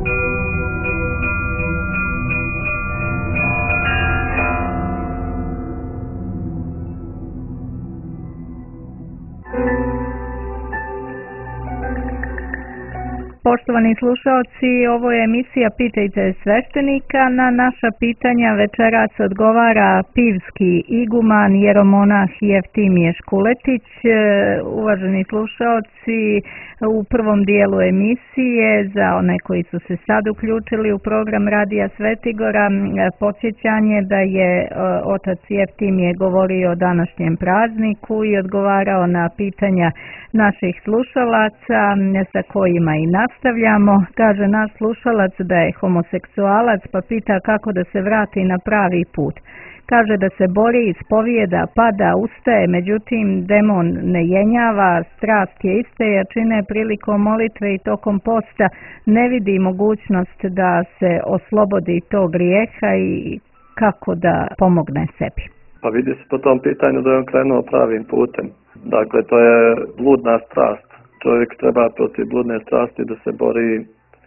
Poštovani slušalci, ovo je emisija Pitajte sveštenika. Na naša pitanja večeras odgovara pivski iguman jeromonah Jeftimije Škuletić. Uvaženi slušalci, u prvom dijelu emisije, za one koji su se sad uključili u program Radija Svetigora, podsjećanje da je otac Jeftimije govorio o današnjem prazniku i odgovarao na pitanja naših slušalaca sa kojima i nastavljamo. Kaže naš slušalac da je homoseksualac, pa pita kako da se vrati na pravi put. Kaže da se bori, ispovijeda, pada, ustaje, međutim demon ne jenjava, strast je iste jačine prilikom molitve i tokom posta, ne vidi mogućnost da se oslobodi tog grijeha i kako da pomogne sebi. Pa vidi se po tom pitanju da je on krenuo pravim putem. Dakle, to je bludna strast. Čovjek treba protiv bludne strasti da se bori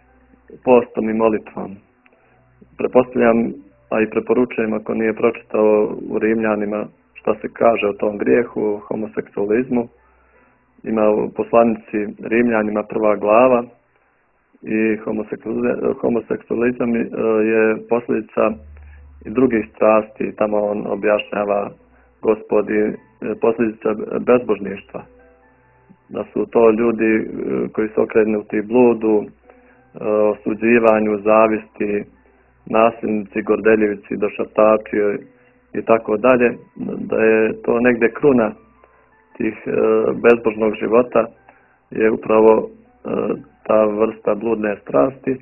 postom i molitvom. Pretpostavljam, a i preporučujem ako nije pročitao u Rimljanima šta se kaže o tom grijehu, homoseksualizmu. Ima u poslanici Rimljanima 1. glava i homoseksualizam je posljedica i drugih strasti. Tamo on objašnjava Gospodi posljedica bezbožništva. Da su to ljudi koji su okrenuti bludu, osuđivanju, zavisti, nasilnici, gordeljivici, došaptači i tako dalje. Da je to negdje kruna tih bezbožnog života je upravo ta vrsta bludne strasti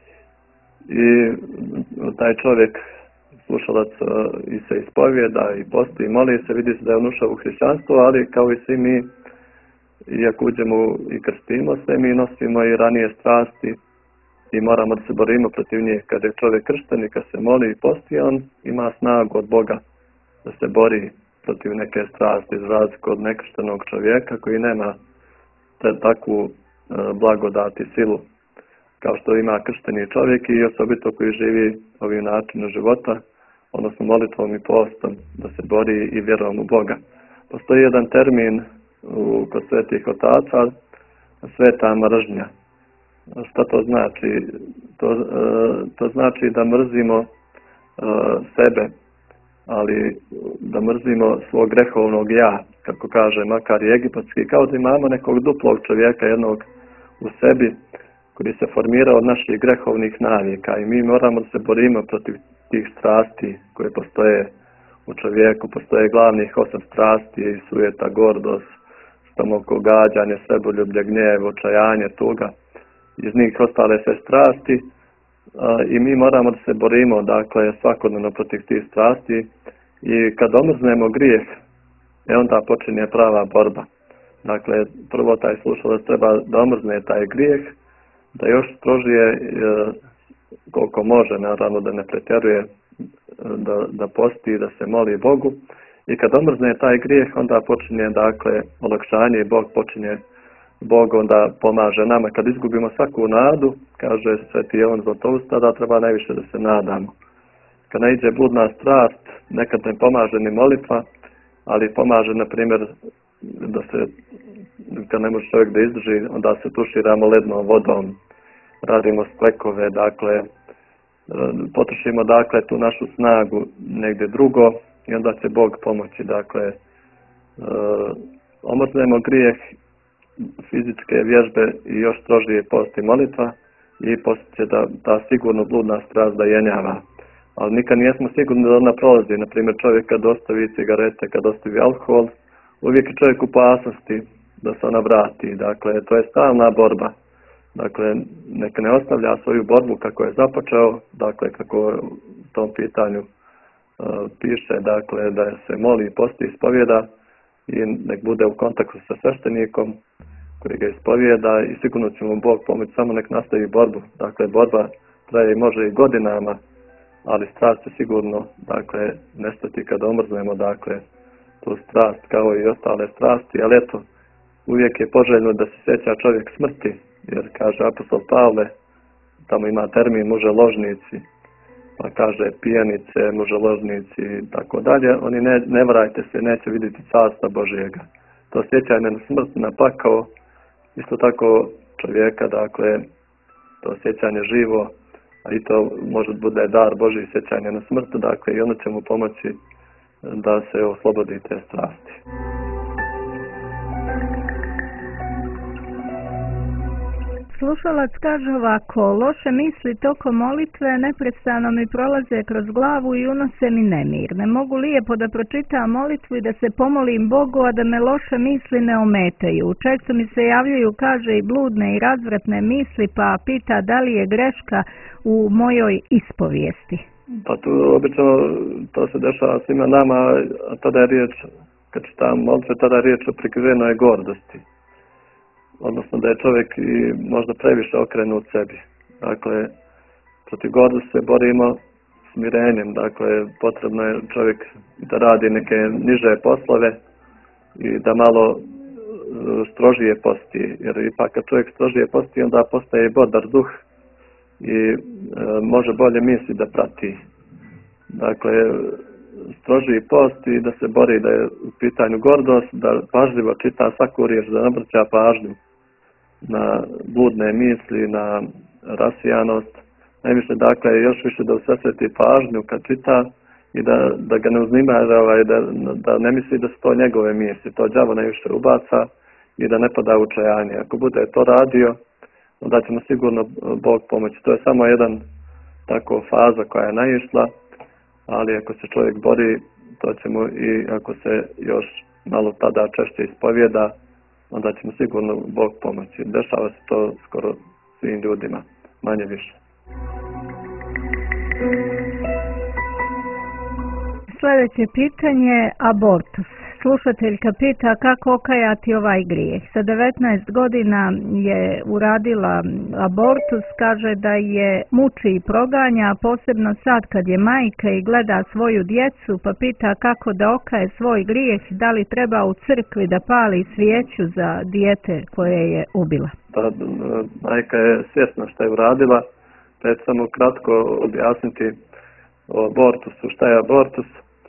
i taj čovjek, slušalac, i se ispovijeda i posti i moli se, vidi se da je on ušao u hrišćanstvo, ali kao i svi mi, iako uđemo i krstimo se, mi nosimo i ranije strasti i moramo da se borimo protiv njih. Kada je čovjek kršten i kad se moli i posti, on ima snagu od Boga da se bori protiv neke strasti, za razliku od nekrštenog čovjeka koji nema takvu blagodat i silu kao što ima kršteni čovjek i osobito koji živi ovim načinom života, odnosno molitvom i postom, da se bori i vjerom u Boga. Postoji jedan termin kod svetih otaca, sveta mržnja. Šta to znači? To znači da mrzimo sebe, ali da mrzimo svog grehovnog ja, kako kaže makar i egipatski, kao da imamo nekog duplog čovjeka, jednog u sebi, koji se formira od naših grehovnih navika i mi moramo da se borimo protiv tih strasti koje postoje u čovjeku. Postoje glavnih 8 strasti i sujeta, gordost, stomakogađanje, seboljublje, gnjev, očajanje, tuga. Iz njih ostale sve strasti i mi moramo da se borimo, dakle, svakodnevno protiv tih strasti i kad omrznemo grijeh, onda počinje prava borba. Dakle, prvo taj slušalac treba da omrzne taj grijeh, da još strožije koliko može, naravno da ne pretjeruje, da posti, da se moli Bogu. I kad omrzne taj grijeh, onda počinje, dakle, olakšanje i Bog onda pomaže nama. Kad izgubimo svaku nadu, kaže Sveti Jovan Zlatousta, da treba najviše da se nadamo. Kad ne iđe bludna strast, nekad ne pomaže ni molitva, ali pomaže, na primjer, da se, kad ne može čovjek da izdrži, onda se tuširamo lednom vodom, radimo splekove, dakle, potrošimo, dakle, tu našu snagu negdje drugo i onda će Bog pomoći, dakle, omrznemo grijeh, fizičke vježbe i još strožije post i molitva i poslije će da ta sigurno bludna strast da jenjava. Ali nikad nijesmo sigurni da ona prolazi. Naprimjer, čovjek kad ostavi cigarete, kad ostavi alkohol, uvijek je čovjek u opasnosti da se ona vrati. Dakle, to je stalna borba. Dakle, neka ne ostavlja svoju borbu kako je započeo, dakle, kako u tom pitanju piše, dakle, da se moli, posti, ispovijeda i nek bude u kontaktu sa sveštenikom koji ga ispovijeda i sigurno će mu Bog pomoći, samo nek nastavi borbu. Dakle, borba traje i može i godinama, ali strast će sigurno, dakle, nestati kada omrznemo, dakle, tu strast kao i ostale strasti, ali eto, uvijek je poželjno da se sjeća čovjek smrti, jer kaže apostol Pavle, tamo ima termin muželožnici, pa kaže pijanice, muželožnici i tako dalje, oni ne varajte se, neće vidjeti carstva Božjega. To sjećanje na smrt, na pakao, isto tako čovjeka, dakle, to sjećanje živo, a i to može bude dar Božji, sjećanje na smrt, dakle, i ono će mu pomoći da se oslobodi te strasti. Slušalac kaže ovako, loše misli tokom molitve neprestano mi prolaze kroz glavu i unose mi nemir. Ne mogu lijepo da pročitam molitvu i da se pomolim Bogu, a da me loše misli ne ometaju. Često mi se javljaju, kaže, i bludne i razvratne misli, pa pita da li je greška u mojoj ispovijesti. Pa tu obično to se dešava svima nama, a tada je riječ, kad čitam molitve, tada je riječ o prikrivenoj gordosti. Odnosno da je čovjek i možda previše okrenut sebi. Dakle, protiv gordosti se borimo smirenjem. Dakle, potrebno je čovjek da radi neke niže poslove i da malo strožije posti. Jer ipak kad čovjek strožije posti, onda postaje bodar duh i može bolje misli da prati. Dakle, strožiji post i da se bori da je u pitanju gordost, da pažljivo čita svaku riječ, da ne obraća pažnju na bludne misli, na rasijanost. Najviše, dakle, još više da usredsveti pažnju kad čita i da ga ne uznemirava i da ne misli da su to njegove misli. To đavo najviše ubaca i da ne pada u čajanje. Ako bude to radio, onda će mu sigurno Bog pomoći. To je samo jedan tako faza koja je naišla, ali ako se čovjek bori, to će mu i ako se još malo tada češće ispovijeda, onda će mu sigurno Bog pomoći. Dešava se to skoro svim ljudima, manje više. Sljedeće pitanje, abortus. Slušateljka pita kako okajati ovaj grijeh. Sa 19 godina je uradila abortus, kaže da je muči i proganja, posebno sad kad je majka i gleda svoju djecu, pa pita kako da okaje svoj grijeh, da li treba u crkvi da pali svijeću za dijete koje je ubila. Pa, majka je svjesna što je uradila, pa ću samo kratko objasniti o abortusu. Šta je abortus?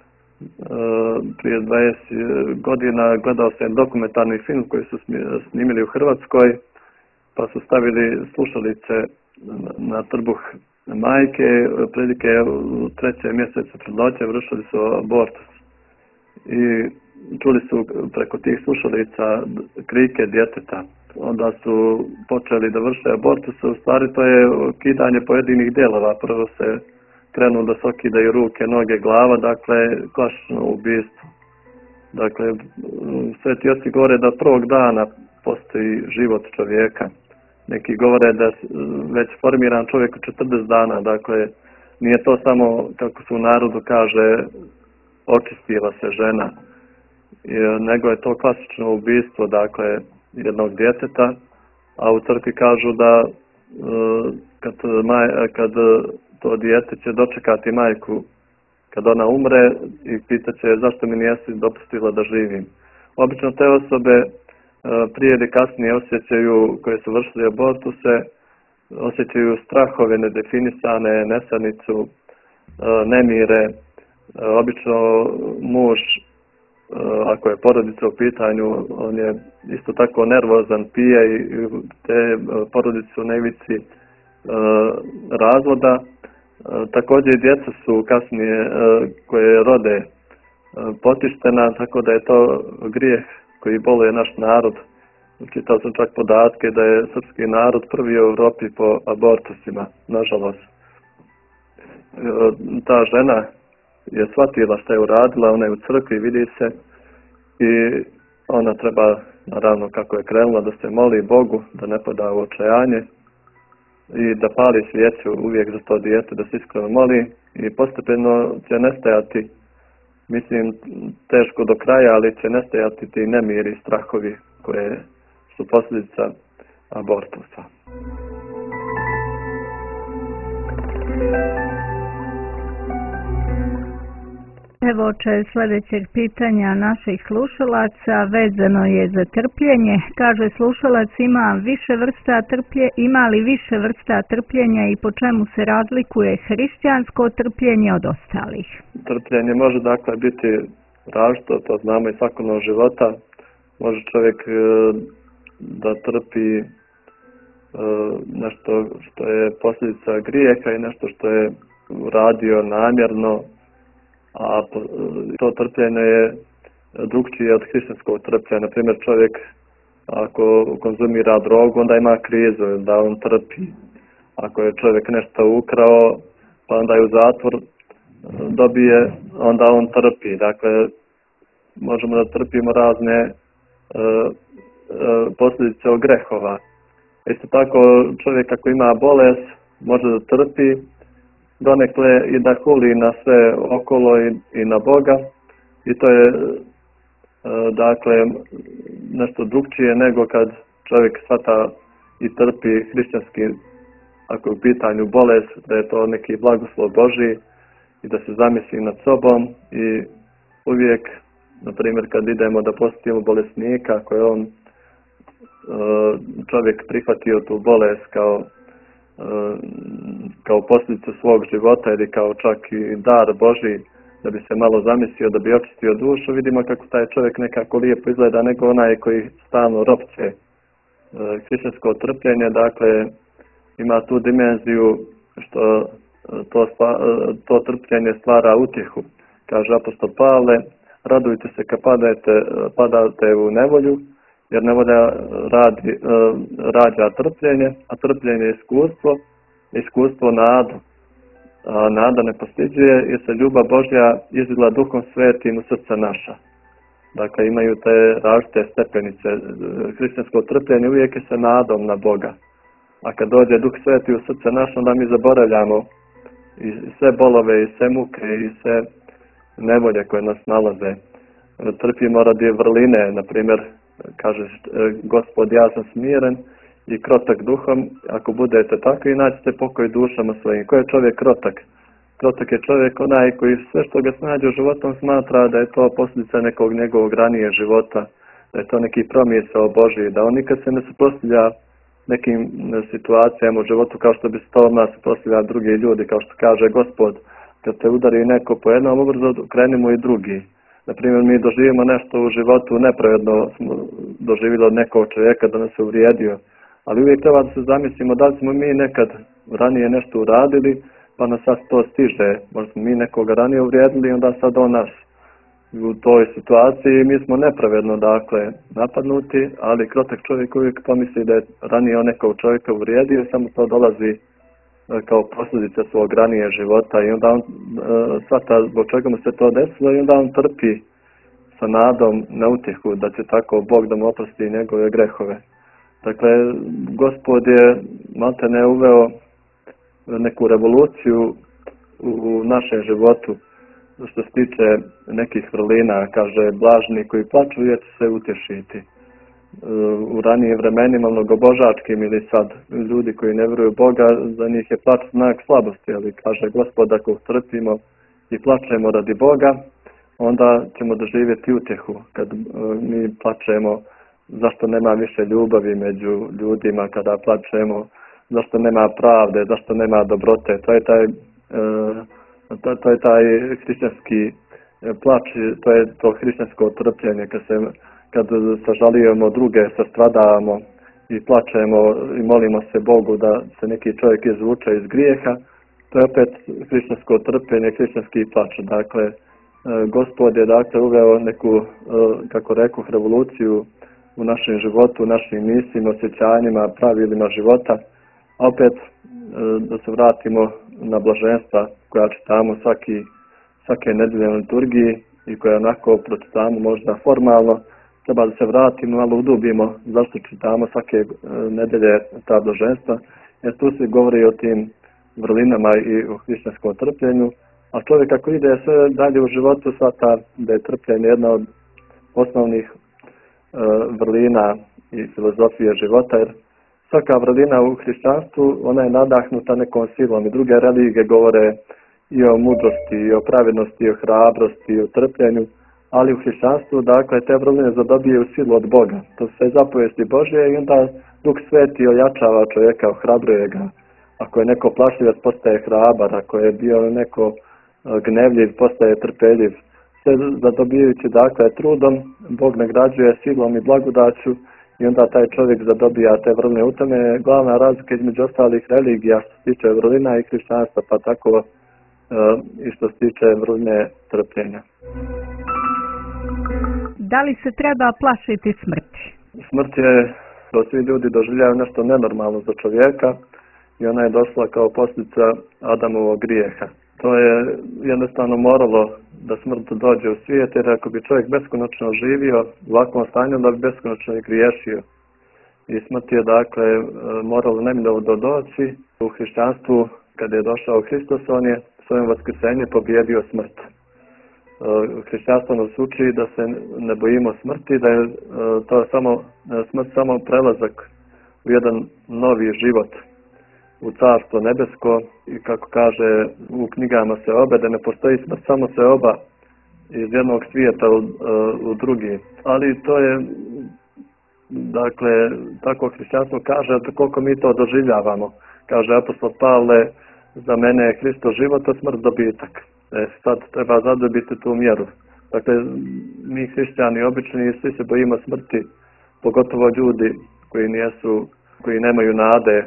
Prije 20 godina gledao sam dokumentarni film koji su snimili u Hrvatskoj, pa su stavili slušalice na trbuh majke, prilike u 3. mjesecu trudnoće vršili su abortus. I čuli su preko tih slušalica krike djeteta. Onda su počeli da vrše abortus, u stvari to je kidanje pojedinih dijelova. Prvo se krenu da se okidaju ruke, noge, glava, dakle, klasično ubistvo. Dakle, sveti oci govore da prvog dana postoji život čovjeka. Neki govore da već formiran čovjek u 40 dana, dakle, nije to samo, kako se u narodu kaže, očistila se žena, nego je to klasično ubistvo, dakle, jednog djeteta, a u crkvi kažu da kad to dijete će dočekati majku kad ona umre i pitaće zašto mi nijesi dopustila da živim. Obično te osobe prije ili kasnije osjećaju, koje su vršili abortuse, osjećaju strahove nedefinisane, nesanicu, nemire. Obično muž, ako je porodica u pitanju, on je isto tako nervozan, pije i te porodice su na ivici razvoda. Također i djeca su kasnije koje rode potištena, tako da je to grijeh koji boluje naš narod. Čitao sam čak podatke da je srpski narod prvi u Europi po abortusima, nažalost. Ta žena je shvatila šta je uradila, ona je u crkvi, vidi se, i ona treba, naravno kako je krenula, da se moli Bogu, da ne pada u očajanje i da pali svijeću uvijek za to dijete, da se iskreno moli i postepeno će nestajati, mislim teško do kraja, ali će nestajati ti nemiri i strahovi koje su posljedica abortusa. prevoče sljedećeg pitanja naših slušalaca vezano je za trpljenje. Kaže slušalac ima li više vrsta trpljenja i po čemu se razlikuje hrišćansko trpljenje od ostalih? Trpljenje može dakle biti različito, to znamo iz svakodnevnog života. Može čovjek da trpi nešto što je posljedica grijeha i nešto što je uradio namjerno, a to trpljenje je drugčije od hrišćanskog trpljenja. Naprimjer, čovjek ako konzumira drogu, onda ima krizu, da on trpi. Ako je čovjek nešto ukrao, pa onda je u zatvor dobije, onda on trpi. Dakle, možemo da trpimo razne posljedice od grehova. Isto tako, čovjek ako ima bolest, može da trpi, donekle i da huli na sve okolo i na Boga. I to je dakle nešto drugčije nego kad čovjek shvata i trpi hrišćanski, ako je u pitanju bolest, da je to neki blagoslov Božji i da se zamisli nad sobom i uvijek, na primjer, kad idemo da posjetimo bolesnika, ako je on čovjek prihvatio tu bolest kao posljedicu svog života ili kao čak i dar Božji, da bi se malo zamislio, da bi očistio dušu, vidimo kako taj čovjek nekako lijepo izgleda nego onaj koji stalno ropće. Hrišćansko trpljenje, dakle, ima tu dimenziju što to trpljenje stvara utjehu. Kaže apostol Pavle, radujte se kad padate u nevolju, jer nevolja rađa trpljenje, a trpljenje je iskustvo nadu. A nada ne postiđuje jer se ljubav Božja izlila Duhom Svetim u srca naša. Dakle, imaju te različite stepenice. Hrišćansko trpljenje uvijek je sa nadom na Boga. A kad dođe Duh Sveti u srce naše, onda mi zaboravljamo i sve bolove, i sve muke, i sve nevolje koje nas nalaze. Trpimo radi vrline, na primjer, kaže Gospod, ja sam smiren i krotak duhom, ako budete takvi, naćete pokoj dušama svojim. Ko je čovjek krotak? Krotak je čovjek onaj koji sve što ga snađe u životom smatra da je to posljedica nekog njegovog ranije života, da je to neki promisao Božji, da on nikad se ne suprotstavlja nekim situacijama u životu kao što bi se to odmah suprotstavlja drugi ljudi, kao što kaže Gospod, kad te udari neko po jednom, ubrzo krenimo i drugi. Naprimjer, mi doživimo nešto u životu, nepravedno smo doživjeli od nekog čovjeka da nas je uvrijedio, ali uvijek treba da se zamislimo da li smo mi nekad ranije nešto uradili, pa nas sad to stiže. Možda smo mi nekoga ranije uvrijedili i onda sad on nas. U toj situaciji mi smo nepravedno, dakle, napadnuti, ali krotak čovjek uvijek pomisli da je ranije on nekog čovjeka uvrijedio, samo to dolazi kao posljedica svog ranije života i onda on shvata zbog čega mu se to desilo i onda on trpi sa nadom na utjehu da će tako Bog da mu oprosti njegove grehove. Dakle, Gospod je maltene uveo neku revoluciju u našem životu što se tiče nekih vrlina. Kaže, blažni koji plaču jer će se utješiti. U ranijim vremenima mnogobožačkim ili sad ljudi koji ne vjeruju Boga, za njih je plač znak slabosti, ali kaže Gospod, ako trpimo i plačemo radi Boga, onda ćemo doživjeti utjehu. Kad mi plačemo, zašto nema više ljubavi među ljudima, kada plačemo, zašto nema pravde, zašto nema dobrote, to je taj hrišćanski plač, to je to hrišćansko trpljenje, kad sažalijemo druge, sastradavamo i plačemo i molimo se Bogu da se neki čovjek izvuče iz grijeha, to je opet hrišćansko trpljenje, hrišćanski plač. Dakle, Gospod je dakle uveo neku, kako rekoh, revoluciju u našem životu, u našim mislima, osjećanjima, pravilima života, a opet da se vratimo na blaženstva koja čitamo svake nedelje na liturgiji i koja onako pročitamo možda formalno, treba da se vratimo, malo udubimo zašto čitamo svake nedelje ta blaženstva, jer tu se govori o tim vrlinama i o hrišćanskom trpljenju, a čovjek ako ide sve dalje u životu shvata da je trpljenje jedna od osnovnih vrlina i filozofije života, jer svaka vrlina u hrišćanstvu, ona je nadahnuta nekom silom i druge religije govore i o mudrosti, i o pravednosti, i o hrabrosti, i o trpljenju, ali u hrišćanstvu, dakle, te vrline zadobijaju silu od Boga. To su sve zapovesti Božje i onda Duh Sveti ojačava čovjeka, ohrabruje ga. Ako je neko plašljivac, postaje hrabar, ako je bio neko gnevljiv, postaje trpeljiv. Sve zadobijajući, dakle, trudom, Bog nagrađuje silom i blagodaću i onda taj čovjek zadobija te vrline. U tome je glavna razlika između ostalih religija što se tiče vrlina i hrišćanstva, pa tako i što se tiče vrline trpljenja. Da li se treba plašiti smrti? Smrt je, to svi ljudi doživljaju nešto nenormalno za čovjeka i ona je došla kao posljedica Adamovog grijeha. To je jednostavno moralo da smrt dođe u svijet, jer ako bi čovjek beskonačno živio u ovakvom stanju, da bi beskonačno i griješio. I smrt je, dakle, moralo neminovno doći. U hrišćanstvu, kada je došao Hristos, on je svojim vaskrsenjem pobjedio smrt. Hrišćanstvo nas uči da se ne bojimo smrti, da je to smrt samo prelazak u jedan novi život, u carstvo nebesko, i kako kaže u knjigama Seobe, da ne postoji smrt, samo seoba iz jednog svijeta u drugi. Ali to je, dakle, tako hrišćanstvo kaže, koliko mi to doživljavamo. Kaže apostol Pavle, za mene je Hristo život, a smrt dobitak. Sad treba zadobiti tu mjeru. Dakle, mi hrišćani obični svi se bojimo smrti, pogotovo ljudi koji nemaju nade,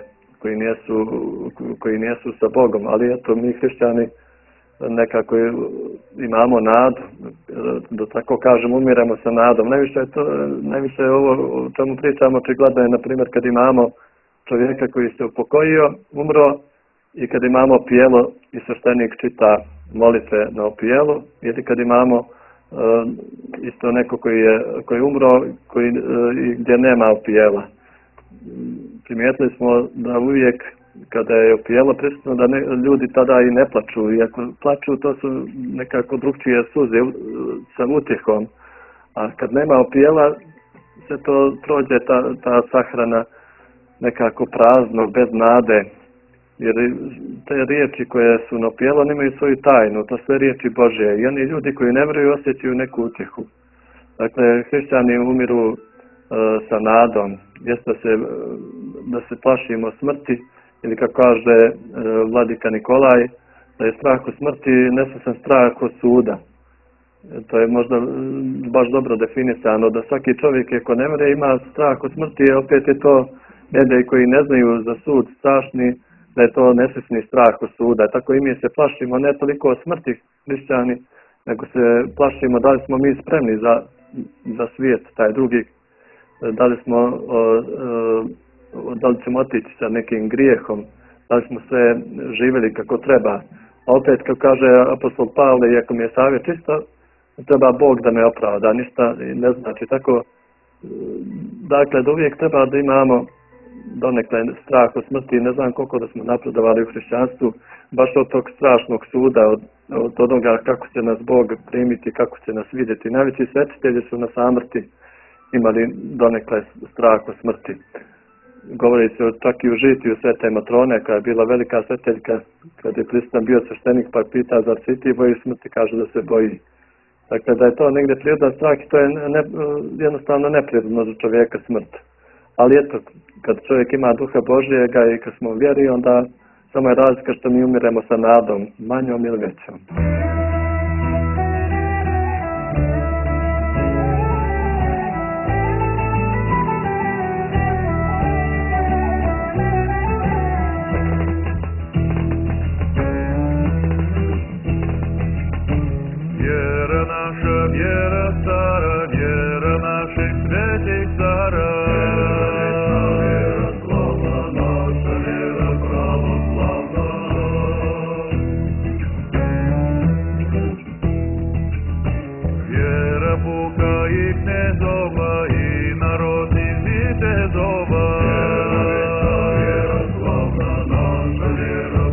koji nijesu sa Bogom, ali eto, mi hrišćani nekako imamo nadu, da tako kažem, umiremo sa nadom. Najviše ovo o čemu pričamo očigledno je, na primjer, kad imamo čovjeka koji se upokojio, umro, i kad imamo opijelo i sveštenik čita molitve na opijelu, ili kad imamo isto neko koji je umro gdje nema opijela. Primijetili smo da uvijek kada je opijelo prisutno da ljudi tada i ne plaču, i ako plaču to su nekako drugčije suze sa utjehom, a kad nema opijela se to prođe ta sahrana nekako prazno, bez nade, jer te riječi koje su na opijelo imaju svoju tajnu, to sve riječi Božje, i oni ljudi koji ne vjeruju osjećaju neku utjehu. Dakle, hrišćani umiru sa nadom, jeste da se plašimo smrti, ili kako kaže vladika Nikolaj, da je strah od smrti nesvjestan strah od suda. To je možda baš dobro definisano, da svaki čovjek ako ne vjeruje ima strah od smrti, opet je to ljudi koji ne znaju za sud strašni, da je to nesvjesni strah od suda. Tako i mi se plašimo ne toliko od smrti hrišćani, nego se plašimo da li smo mi spremni za svijet, taj drugi, da li ćemo otići sa nekim grijehom, da li smo sve živjeli kako treba. A opet, kako kaže apostol Pavle, iako mi je savjet čisto, treba Bog da me opravda, ništa ne znači. Tako, dakle, da uvijek treba da imamo donekle strah od smrti, ne znam koliko da smo napredovali u hrišćanstvu, baš od tog strašnog suda, od onoga kako će nas Bog primiti, kako će nas vidjeti. Najveći svetitelji su na samrti imali donekle strah od smrti. Govori se čak i u žitiju Svete Matrone, koja je bila velika sveteljka, kad je prisutan bio sveštenik pa pita zar se ti boji smrti, kaže da se boji. Dakle, da je to negdje prirodan strah i to je jednostavno neprirodno za čovjeka smrt. Ali eto, kad čovjek ima duha Božjega i kad smo u vjeri, onda samo je razlika što mi umiremo sa nadom, manjom ili većom. Vjera stara, vjera naših svetih cara. Vjera slavna naša, vjera pravoslavna. Vjera puka i knezova i narodnih vitezova. Vjera slavna naša, vjera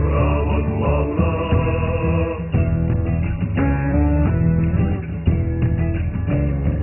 pravoslavna.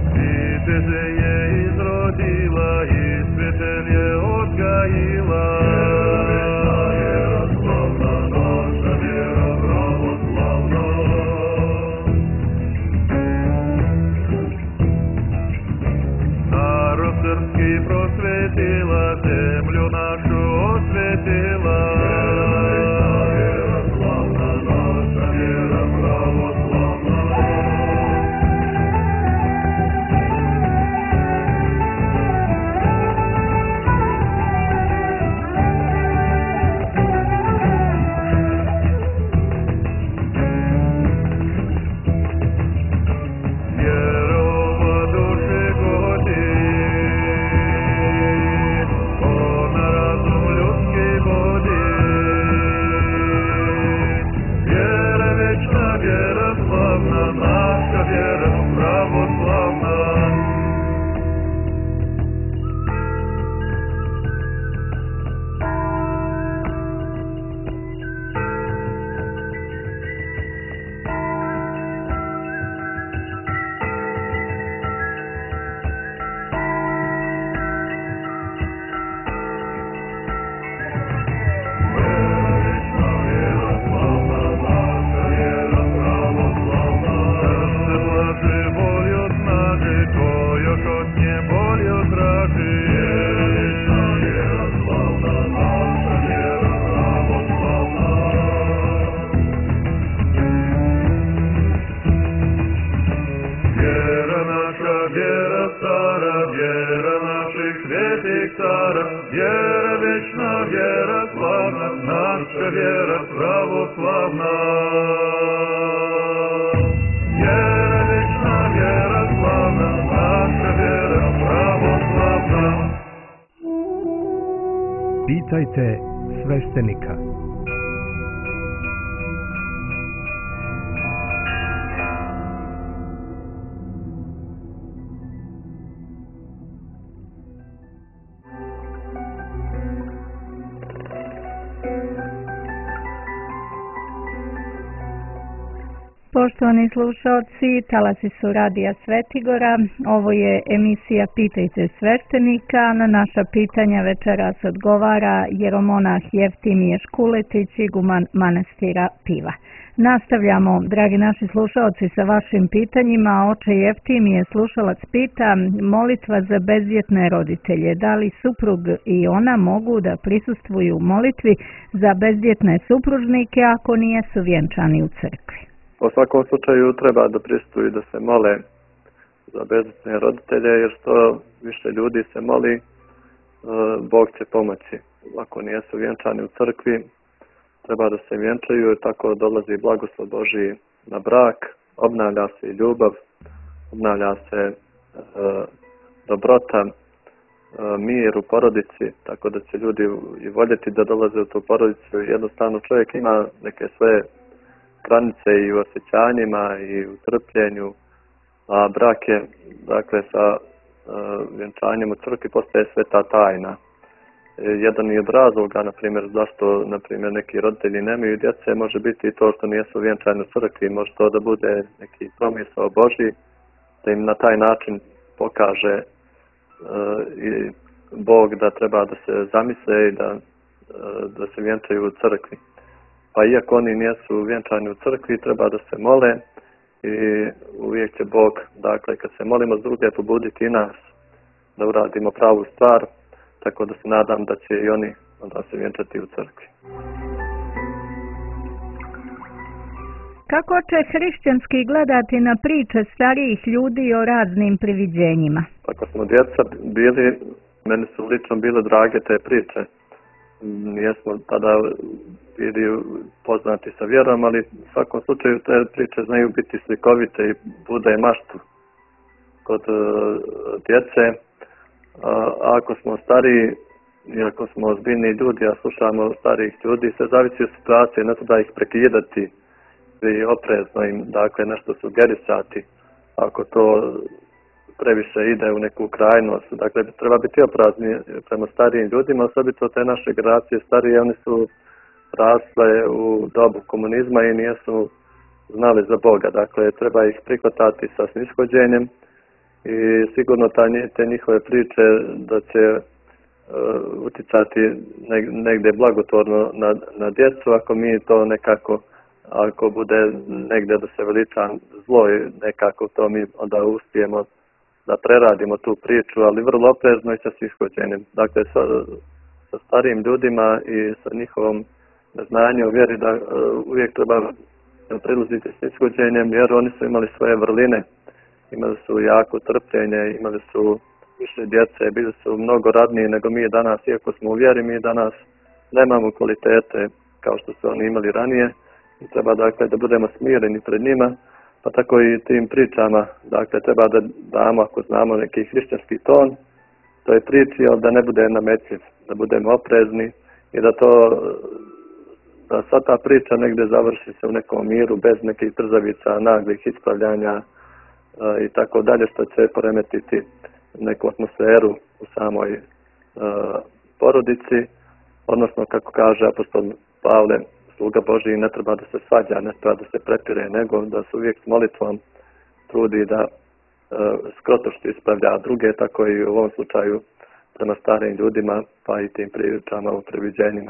slavna, naša vjera pravoslavna. Vjera vječna, vjera slavna, naša vjera pravoslavna. Vjera vječna, vjera slavna, naša vjera pravoslavna. Pitajte sveštenika. Poštovani slušalci, talasi su Radija Svetigora. Ovo je emisija Pitajte sveštenika. Na naša pitanja večeras odgovara jeromonah Jeftimije Škuletić, iguman manastira Piva. Nastavljamo, dragi naši slušalci, sa vašim pitanjima. Oče Jeftimije, slušalac pita, molitva za bezvjetne roditelje. Da li suprug i ona mogu da prisustvuju molitvi za bezvjetne supružnike ako nijesu vjenčani u crkvi? U svakom slučaju treba da pristuju da se mole za bezvjetne roditelje, jer što više ljudi se moli, Bog će pomoći. Ako nijesu vjenčani u crkvi, treba da se vjenčaju i tako dolazi blagoslov Božji na brak, obnavlja se i ljubav, obnavlja se dobrota, mir u porodici, tako da će ljudi i voljeti da dolaze u tu porodicu. Jednostavno čovjek ima neke svoje granice i u osjećanjima i u trpljenju, a brak je, dakle, sa vjenčanjem u crkvi postaje sveta tajna. Jedan od razloga, na primjer, zašto neki roditelji nemaju djece, može biti i to što nijesu vjenčani u crkvi, može to da bude neki promisao Božji, da im na taj način pokaže i Bog da treba da se zamisle i da se vjenčaju u crkvi. Pa iako oni nijesu vjenčani u crkvi, treba da se mole i uvijek će Bog, dakle, kad se molimo s druge, pobuditi i nas da uradimo pravu stvar, tako da se nadam da će i oni onda se vjenčati u crkvi. Kako će hrišćanski gledati na priče starijih ljudi o raznim priviđenjima? Ako smo djeca bili, meni su lično bile drage te priče. Nijesmo tada bili poznati sa vjerom, ali u svakom slučaju te priče znaju biti slikovite i bude maštu kod djece. A ako smo stariji i ako smo ozbiljni ljudi, a slušamo starijih ljudi, sve zavisi od situacije, ne treba ih prekidati i oprezno im, dakle, nešto sugerisati. Ako to previše ide u neku krajnost, dakle, treba biti oprazni prema starijim ljudima, osobito te naše generacije starije, oni su rasle u dobu komunizma i nijesu znali za Boga, dakle, treba ih prihvatati sa snishođenjem i sigurno te njihove priče da će uticati negdje blagotvorno na djecu, ako mi to nekako, ako bude negdje da se veliča zlo i nekako to mi onda uspijemo da preradimo tu priču, ali vrlo oprezno i sa snishođenjem. Dakle, sa starijim ljudima i sa njihovom neznanjem u vjeri da uvijek treba prilaziti s ishođenjem, jer oni su imali svoje vrline, imali su jako trpljenje, imali su više djece, bili su mnogo radniji nego mi danas, iako smo u vjeri, mi danas nemamo kvalitete kao što su oni imali ranije i treba, dakle, da budemo smireni pred njima, pa tako i tim pričama, dakle, treba da damo, ako znamo neki hrišćanski ton, to je priči, ali da ne bude nametljiv, da budemo oprezni i da to da sva ta priča negdje završi se u nekom miru, bez nekih trzavica, naglih ispravljanja i tako dalje, što će poremetiti neku atmosferu u samoj porodici, odnosno kako kaže apostol Pavle, sluga Božiji ne treba da se svađa, ne treba da se prepire, nego da se uvijek s molitvom trudi da s krotošću ispravlja druge, tako i u ovom slučaju prema starim ljudima, pa i tim pričama u previđenjima.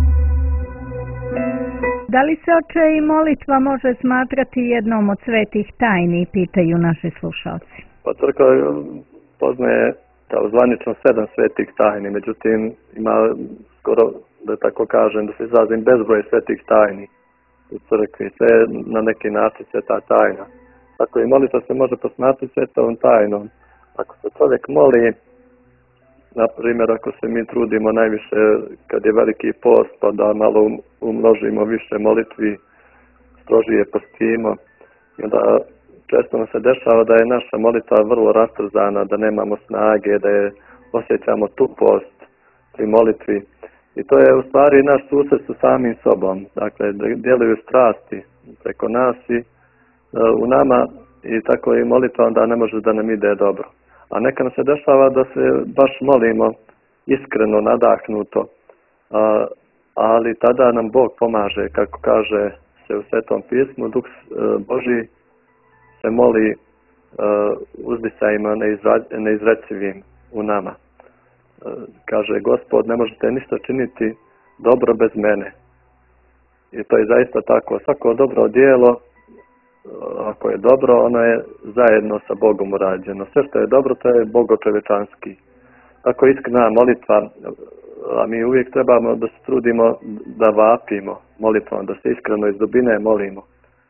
Da li se, oče, i molitva može smatrati jednom od svetih tajni, pitaju naši slušalci? Pa crkva poznaje kao zvanično 7 svetih tajni, međutim ima skoro, da tako kažem, da se izrazim, bezbroj svetih tajni u crkvi, sve na neki način sveta tajna. Tako i molitva se može posmatrati svetovom tajnom. Ako se čovjek moli, na primjer, ako se mi trudimo najviše kad je veliki post, pa da malo umnožimo više molitvi, strožije postimo, i onda često nam se dešava da je naša molitva vrlo rastrzana, da nemamo snage, da je osjećamo tupost pri molitvi. I to je u stvari naš susret sa samim sobom. Dakle, da djeluju strasti preko nas i u nama, i tako i molitva onda ne može da nam ide dobro. A neka nam se dešava da se baš molimo iskreno, nadahnuto, ali tada nam Bog pomaže, kako kaže se u Svetom pismu, Duh Božji se moli uzdisajima neizrecivim u nama. Kaže Gospod, ne možete ništa činiti dobro bez mene. I to je zaista tako. Svako dobro djelo, ako je dobro, ono je zajedno sa Bogom urađeno. Sve što je dobro, to je bogočovečanski. Tako iskrena molitva, a mi uvijek trebamo da se trudimo da vapimo molitvom, da se iskreno iz dubine molimo.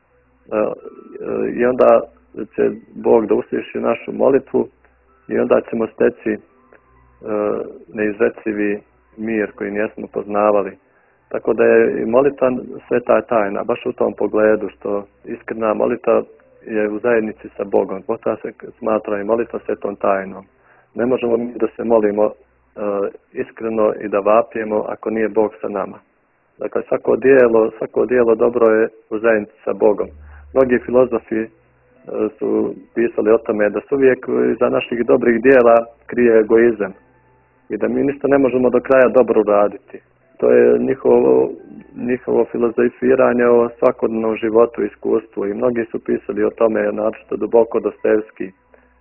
I onda će Bog da usliši našu molitvu i onda ćemo steći neizrecivi mir koji nismo poznavali. Tako da je molitva sveta tajna, baš u tom pogledu, što iskrena molitva je u zajednici sa Bogom. Potom se smatra i molitva svetom tajnom. Ne možemo mi da se molimo iskreno i da vapijemo ako nije Bog sa nama. Dakle, svako dijelo dobro je u zajednici sa Bogom. Mnogi filozofi su pisali o tome da se uvijek iza naših dobrih dijela krije egoizam i da mi ništa ne možemo do kraja dobro raditi. To je njihovo filozofiranje o svakodnevnom životu, iskustvu, i mnogi su pisali o tome, naročito duboko Dostojevski.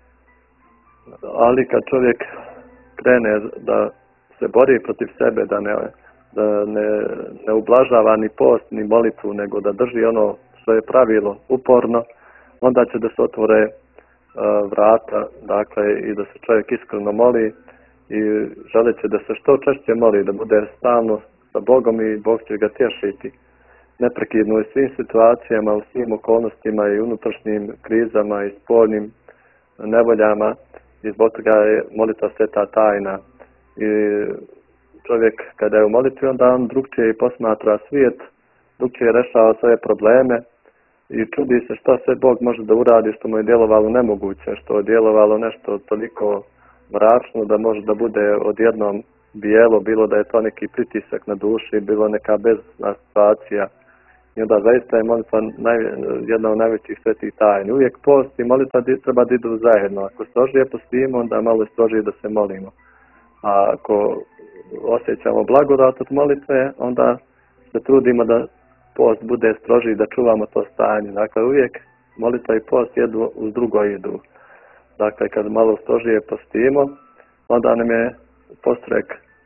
Ali kad čovjek krene da se bori protiv sebe, da ne ublažava ni post ni molitvu, nego da drži ono što je pravilo uporno, onda će da se otvore vrata, dakle, i da se čovjek iskreno moli i želeće da se što češće moli, da bude stalno sa Bogom i Bog će ga tješiti neprekidno u svim situacijama, u svim okolnostima i unutrašnjim krizama i spoljnim nevoljama, i zbog toga je molitva sveta tajna. I čovjek kada je u molitvi, onda on drugčije posmatra svijet, drugčije rešava svoje probleme i čudi se što sve Bog može da uradi, što mu je djelovalo nemoguće, što je djelovalo nešto toliko mračno da može da bude odjednom bijelo, bilo da je to neki pritisak na duši, bilo neka bezna situacija. I onda zaista je molitva jedna od najvećih svetih tajni. Uvijek post i molitva treba da idu zajedno. Ako strožije postimo, onda malo strožije da se molimo. A ako osjećamo blagodat od molitve, onda se trudimo da post bude strožiji, da čuvamo to stanje. Dakle, uvijek molitva i post jedu uz drugo idu. Dakle, kad malo strožije postimo, onda nam je postrek,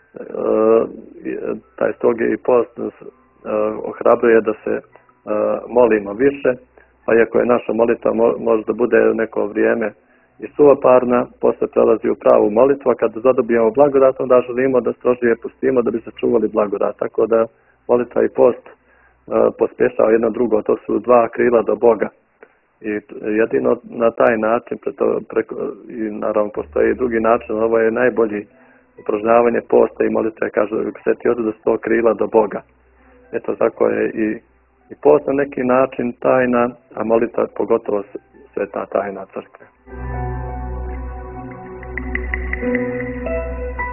taj strogi post ohrabruje da se molimo više, pa iako je naša molitva možda bude neko vrijeme i suvoparna, posle prelazi u pravu molitvu, a kad zadobijemo blagodat, onda želimo da strožije pustimo da bi sačuvali blagodat. Tako da molitva i post pospješava jedno drugo, to su dva krila do Boga. I jedino na taj način, i naravno postoji i drugi način, ovo je najbolji upražnjavanje posta i molitve, kaže Sveti Otac, da su to krila do Boga. Eto, tako je i post na neki način tajna, a molitva pogotovo sveta tajna crkve.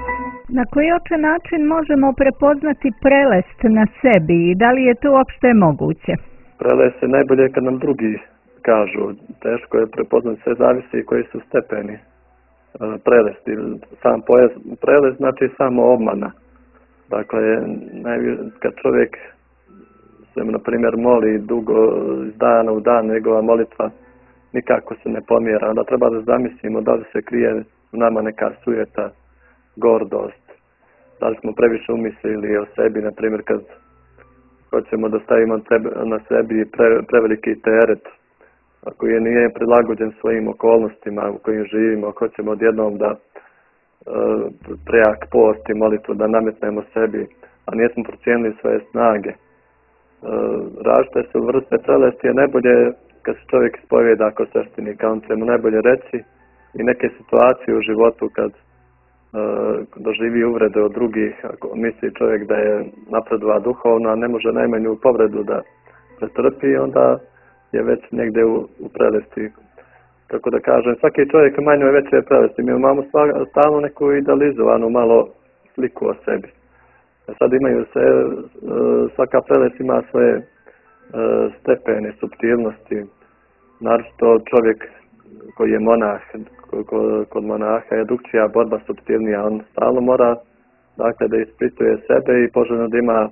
Na koji oče način možemo prepoznati prelest na sebi i da li je to uopšte moguće? Prelest je najbolje kad nam drugi kažu. Teško je prepoznati, sve zavisi koji su stepeni prelesti. Sam prelest znači samo obmana. Dakle, kad čovjek se, na primjer, moli dugo iz dana u dan, njegova molitva nikako se ne pomjera. Onda treba da zamislimo da li se krije u nama neka sujeta, gordost, da li smo previše umislili o sebi, na primjer kad hoćemo da stavimo na sebi preveliki teret, ako je nije prilagođen svojim okolnostima u kojim živimo, hoćemo odjednom da prejak post i molitvu da nametnemo sebi, a nismo procijenili svoje snage. Različite su vrste prelesti, je najbolje kad se čovjek ispovijeda kod sveštenika, on će mu najbolje reći i neke situacije u životu kad doživi uvrede od drugih, ako misli čovjek da je napredova duhovno, a ne može najmanju povredu da pretrpi, onda je već negdje u prelesti. Kako da kažem, svaki čovjek u manjoj veće prelesti. Mi imamo stalno neku idealizovanu malo sliku o sebi. Sad imaju se, svaka prelest ima svoje stepene, suptilnosti. Naročito čovjek koji je monah, kod monaha je drukčija borba, suptilnija. On stalno mora, dakle, da ispituje sebe i poželjno da ima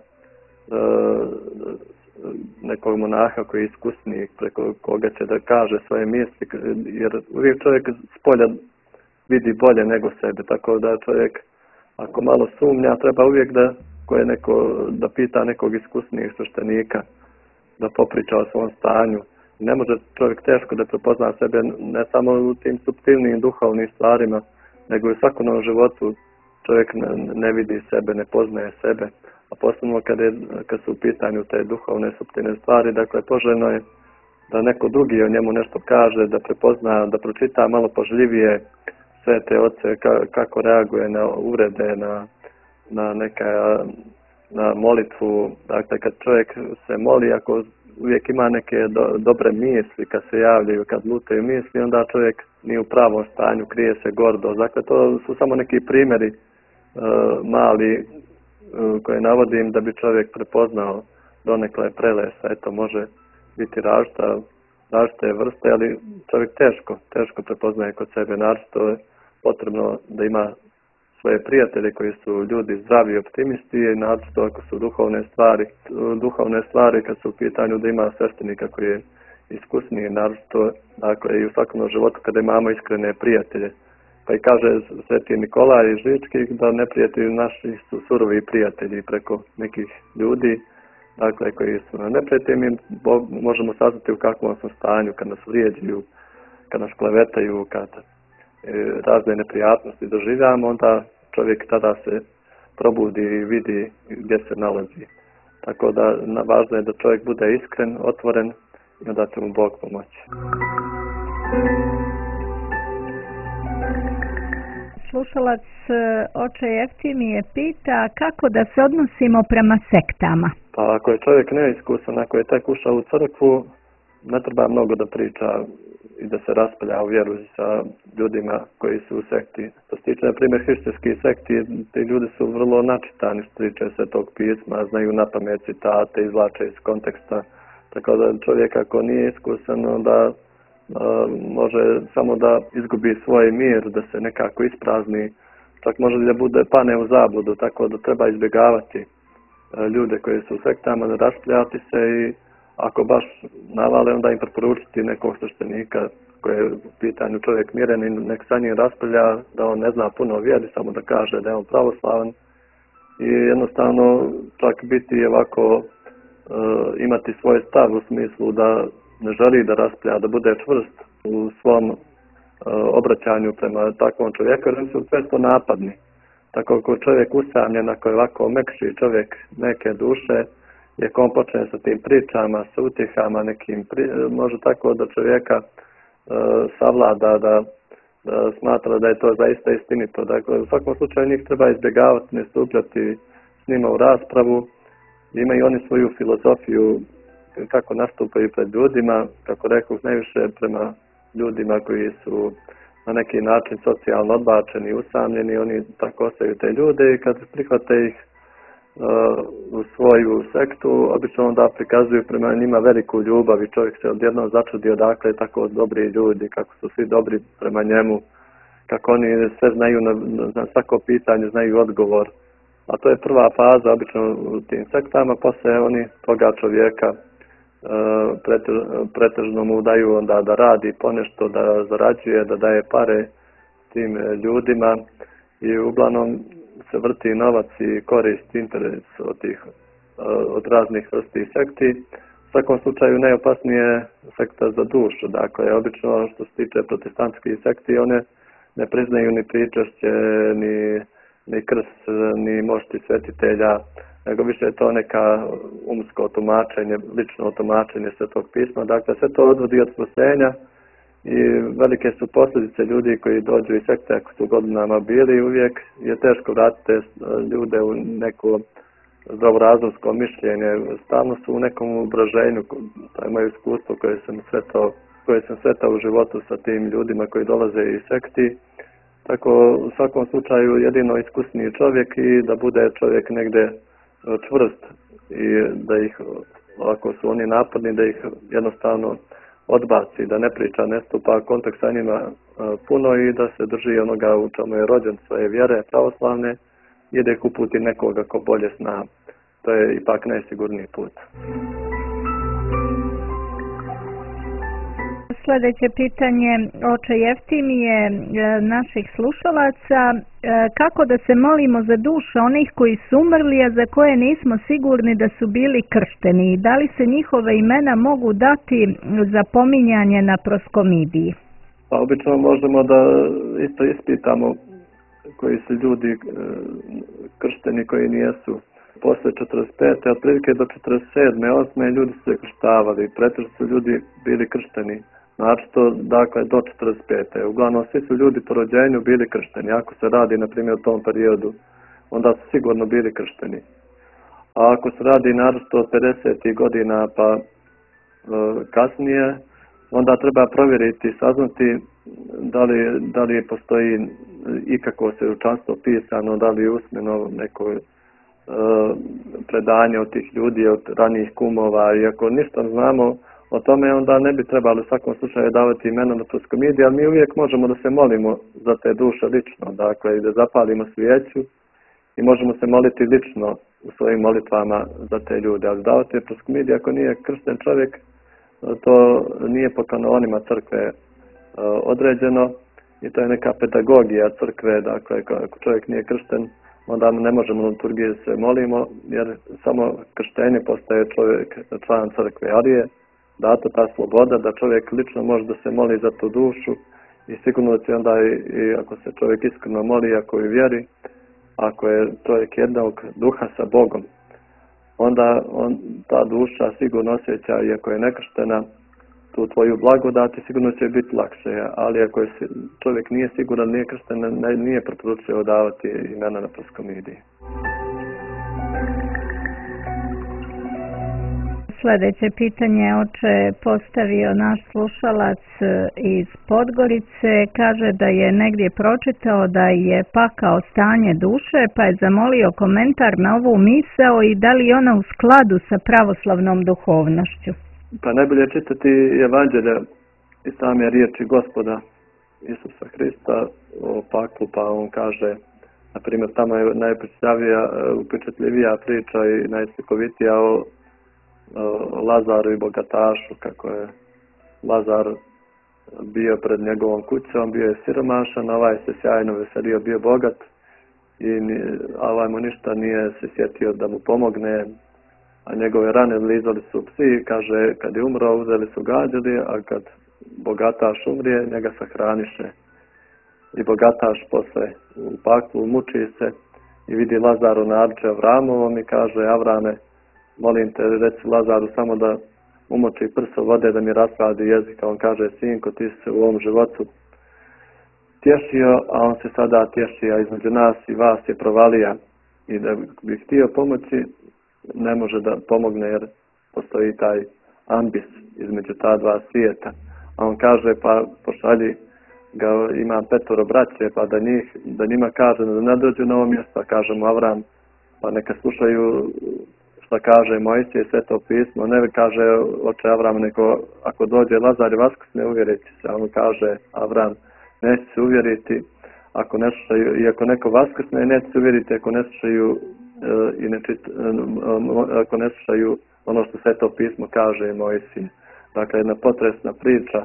nekog monaha koji je iskusniji, preko koga će da kaže svoje misli, jer uvijek čovjek s polja vidi bolje nego sebe, tako da čovjek, ako malo sumnja, treba uvijek da pita nekog iskusnijeg sveštenika, da popriča o svom stanju. Ne može čovjek teško da prepozna sebe ne samo u tim suptilnim duhovnim stvarima, nego i u svakodnevnom životu čovjek ne vidi sebe, ne poznaje sebe. A posebno kad su u pitanju te duhovne suptilne stvari, dakle poželjno je da neko drugi o njemu nešto kaže, da prepozna, da pročita malo pažljivije sve te oce, kako reaguje na uvrede, na molitvu. Dakle, kad čovjek se moli, ako uvijek ima neke dobre misli, kad se javljaju, kad lutaju misli, onda čovjek nije u pravom stanju, krije se gordo. Dakle, to su samo neki primjeri mali koje navodim da bi čovjek prepoznao donekle prelesa. Eto, može biti različite vrste, ali čovjek teško prepoznaje kod sebe. Naročito je potrebno da ima svoje prijatelje koji su ljudi zdravi i optimisti, i naročito ako su duhovne stvari kad su u pitanju da ima sveštenika koji je iskusniji, naročito, dakle, i u svakom životu kada imamo iskrene prijatelje. Pa i kaže sveti Nikolaj Žički da neprijatelji naši su surovi prijatelji preko nekih ljudi, dakle, koji su na neprijatelji, mi možemo saznati u kakvom smo stanju kad nas vrijeđaju, kad nas klevetaju, kad razne neprijatnosti doživljamo, onda čovjek tada se probudi i vidi gdje se nalazi. Tako da važno je da čovjek bude iskren, otvoren i onda će mu Bog pomoći. Slušalac oče Jeftimije pita kako da se odnosimo prema sektama. Pa ako je čovjek neiskusan, ako je tek ušao u crkvu, ne treba mnogo da priča i da se raspalja u vjeru sa ljudima koji su u sekti. Što se tiče, na primjer, hrišćanskih sekti, ti ljudi su vrlo načitani što tiče Svetog pisma, znaju napamet citate, izvlače iz konteksta. Tako da čovjek ako nije iskusan, onda može samo da izgubi svoj mir, da se nekako isprazni, čak može da pane u zabludu, tako da treba izbjegavati ljude koji su u sektama, da raspljati se i ako baš navale, onda im preporučiti nekog sveštenika koji je u pitanju čovjek miren i nek sa njim raspravlja, da on ne zna puno o vjeri, samo da kaže da je on pravoslavan i jednostavno čak biti ovako, imati svoj stav u smislu da ne želi da raspravlja, da bude čvrst u svom obraćanju prema takvom čovjeku, jer su često napadni. Tako ako čovjek usamljen, ako je ovako mekši čovjek neke duše, i ako on počne sa tim pričama, sa utjehama nekim, može tako da čovjeka savlada, da smatra da je to zaista istinito. Dakle, u svakom slučaju njih treba izbjegavati, ne stupljati s njima u raspravu. Imaju oni svoju filozofiju kako nastupaju pred ljudima, kako rekao, najviše prema ljudima koji su na neki način socijalno odbačeni i usamljeni, oni tako ostaju te ljude i kad prihvate ih u svoju sektu, obično onda prikazuju prema njima veliku ljubav i čovjek se odjednom začudi odakle tako dobri ljudi, kako su svi dobri prema njemu, kako oni sve znaju na svako pitanje, znaju odgovor. A to je prva faza obično u tim sektama, poslije oni toga čovjeka pretežno mu daju onda da radi ponešto, da zarađuje, da daje pare tim ljudima i uglavnom se vrti novac i korist, interes od raznih vrsti sekti. U svakom slučaju najopasnije sekta za dušu, dakle obično što se tiče protestantskih sekti, one ne priznaju ni pričašće, ni krst, ni mošti svetitelja, nego više je to neka umsko tumačenje, lično tumačenje Svetog pisma. Dakle, sve to odvodi od spasenja i velike su posljedice ljudi koji dođu iz sekte ako su godinama bili. Uvijek je teško vratiti ljude u neko zdravorazumsko mišljenje. Stalno su u nekom obraženju, to je moje iskustvo koje sam sretao u životu sa tim ljudima koji dolaze iz sekti. Tako u svakom slučaju jedino iskusniji čovjek i da bude čovjek negdje čvrst i da ih, ako su oni napadni, da ih jednostavno odbaci, da ne priča, ne stupa kontakt sa njima puno i da se drži onoga u čemu je rođen, svoje vjere pravoslavne i da ih uputi nekoga ko bolje zna. To je ipak najsigurniji put. Sljedeće pitanje, oče Jeftimije, naših slušalaca, kako da se molimo za duše onih koji su umrli, a za koje nismo sigurni da su bili kršteni? Da li se njihove imena mogu dati za pominjanje na proskomidiji? Pa obično možemo da isto ispitamo koji su ljudi kršteni, koji nijesu. Posle 45. otprilike do 47. 8. ljudi su se krštavali, pretežno su ljudi bili kršteni. Znači to, dakle, do 45. Uglavnom, svi su ljudi po rođenju bili kršteni. Ako se radi, na primjer, u tom periodu, onda su sigurno bili kršteni. A ako se radi naročito od 50. godina pa kasnije, onda treba provjeriti, saznati da li postoji ikako svjedočanstvo pisano, da li je usmeno neko predanje od tih ljudi, od ranijih kumova. I ako ništa znamo o tome, onda ne bi trebalo u svakom slučaju davati imena na proskomidiji, ali mi uvijek možemo da se molimo za te duše lično, dakle i da zapalimo svijeću i možemo se moliti lično u svojim molitvama za te ljude. Ali davati proskomidiji ako nije kršten čovjek, to nije po kanonima crkve određeno i to je neka pedagogija crkve, dakle ako čovjek nije kršten, onda ne možemo na liturgiji se molimo, jer samo krštenje postaje čovjek član crkve, ali je data ta sloboda da čovjek lično može da se moli za tu dušu i sigurno će onda i ako se čovjek iskreno moli, ako je vjeri, ako je čovjek jednog duha sa Bogom, onda ta duša sigurno osjeća, i ako je nekrštena, tu tvoju blagodat i sigurno će biti lakše, ali ako je čovjek nije siguran, nije kršten, nije preporučio davati imena na proskomidiji. Sljedeće pitanje oče postavio naš slušalac iz Podgorice. Kaže da je negdje pročitao da je pakao stanje duše, pa je zamolio komentar na ovu misao i da li je ona u skladu sa pravoslavnom duhovnošću. Pa najbolje čitati evanđelje i same riječi Gospoda Isusa Hrista o paklu, pa on kaže, na primjer, tamo je najupečatljivija priča i najslikovitija o Lazaru i bogatašu, kako je Lazar bio pred njegovom kućom, bio je siromašan, ovaj se sjajno veselio, bio bogat, a ovaj mu ništa nije se sjetio da mu pomogne, a njegove rane lizali su psi, kaže, kad je umro, uzeli su gađali, a kad bogataš umrije, njega sahraniše. I bogataš posle u paklu muči se i vidi Lazaru narče Avramovom i kaže, Avrame, molim te, reci Lazaru samo da umoči prso vode da mi raspradi jezika. On kaže, sinko, ti si se u ovom životu tješio, a on se sada tješi, a između nas i vas je provalija. I da bi htio pomoći, ne može da pomogne jer postoji taj ambis između ta dva svijeta. A on kaže, pa pošalji ima 5 braće, pa da njima kaže da ne dođu na ovo mjesto, kaže mu Avram, pa neka slušaju šta kaže Mojsije, Sveto pismo, ne kaže oče Avram, nego ako dođe Lazar i vaskrsne, uvjeriti se. On kaže Avram, neće se uvjeriti ako ne slušaju, i ako neko vaskrsne, neće se uvjeriti ako ne slušaju ako ne slušaju ono što Sveto pismo kaže Mojsije. Dakle, jedna potresna priča,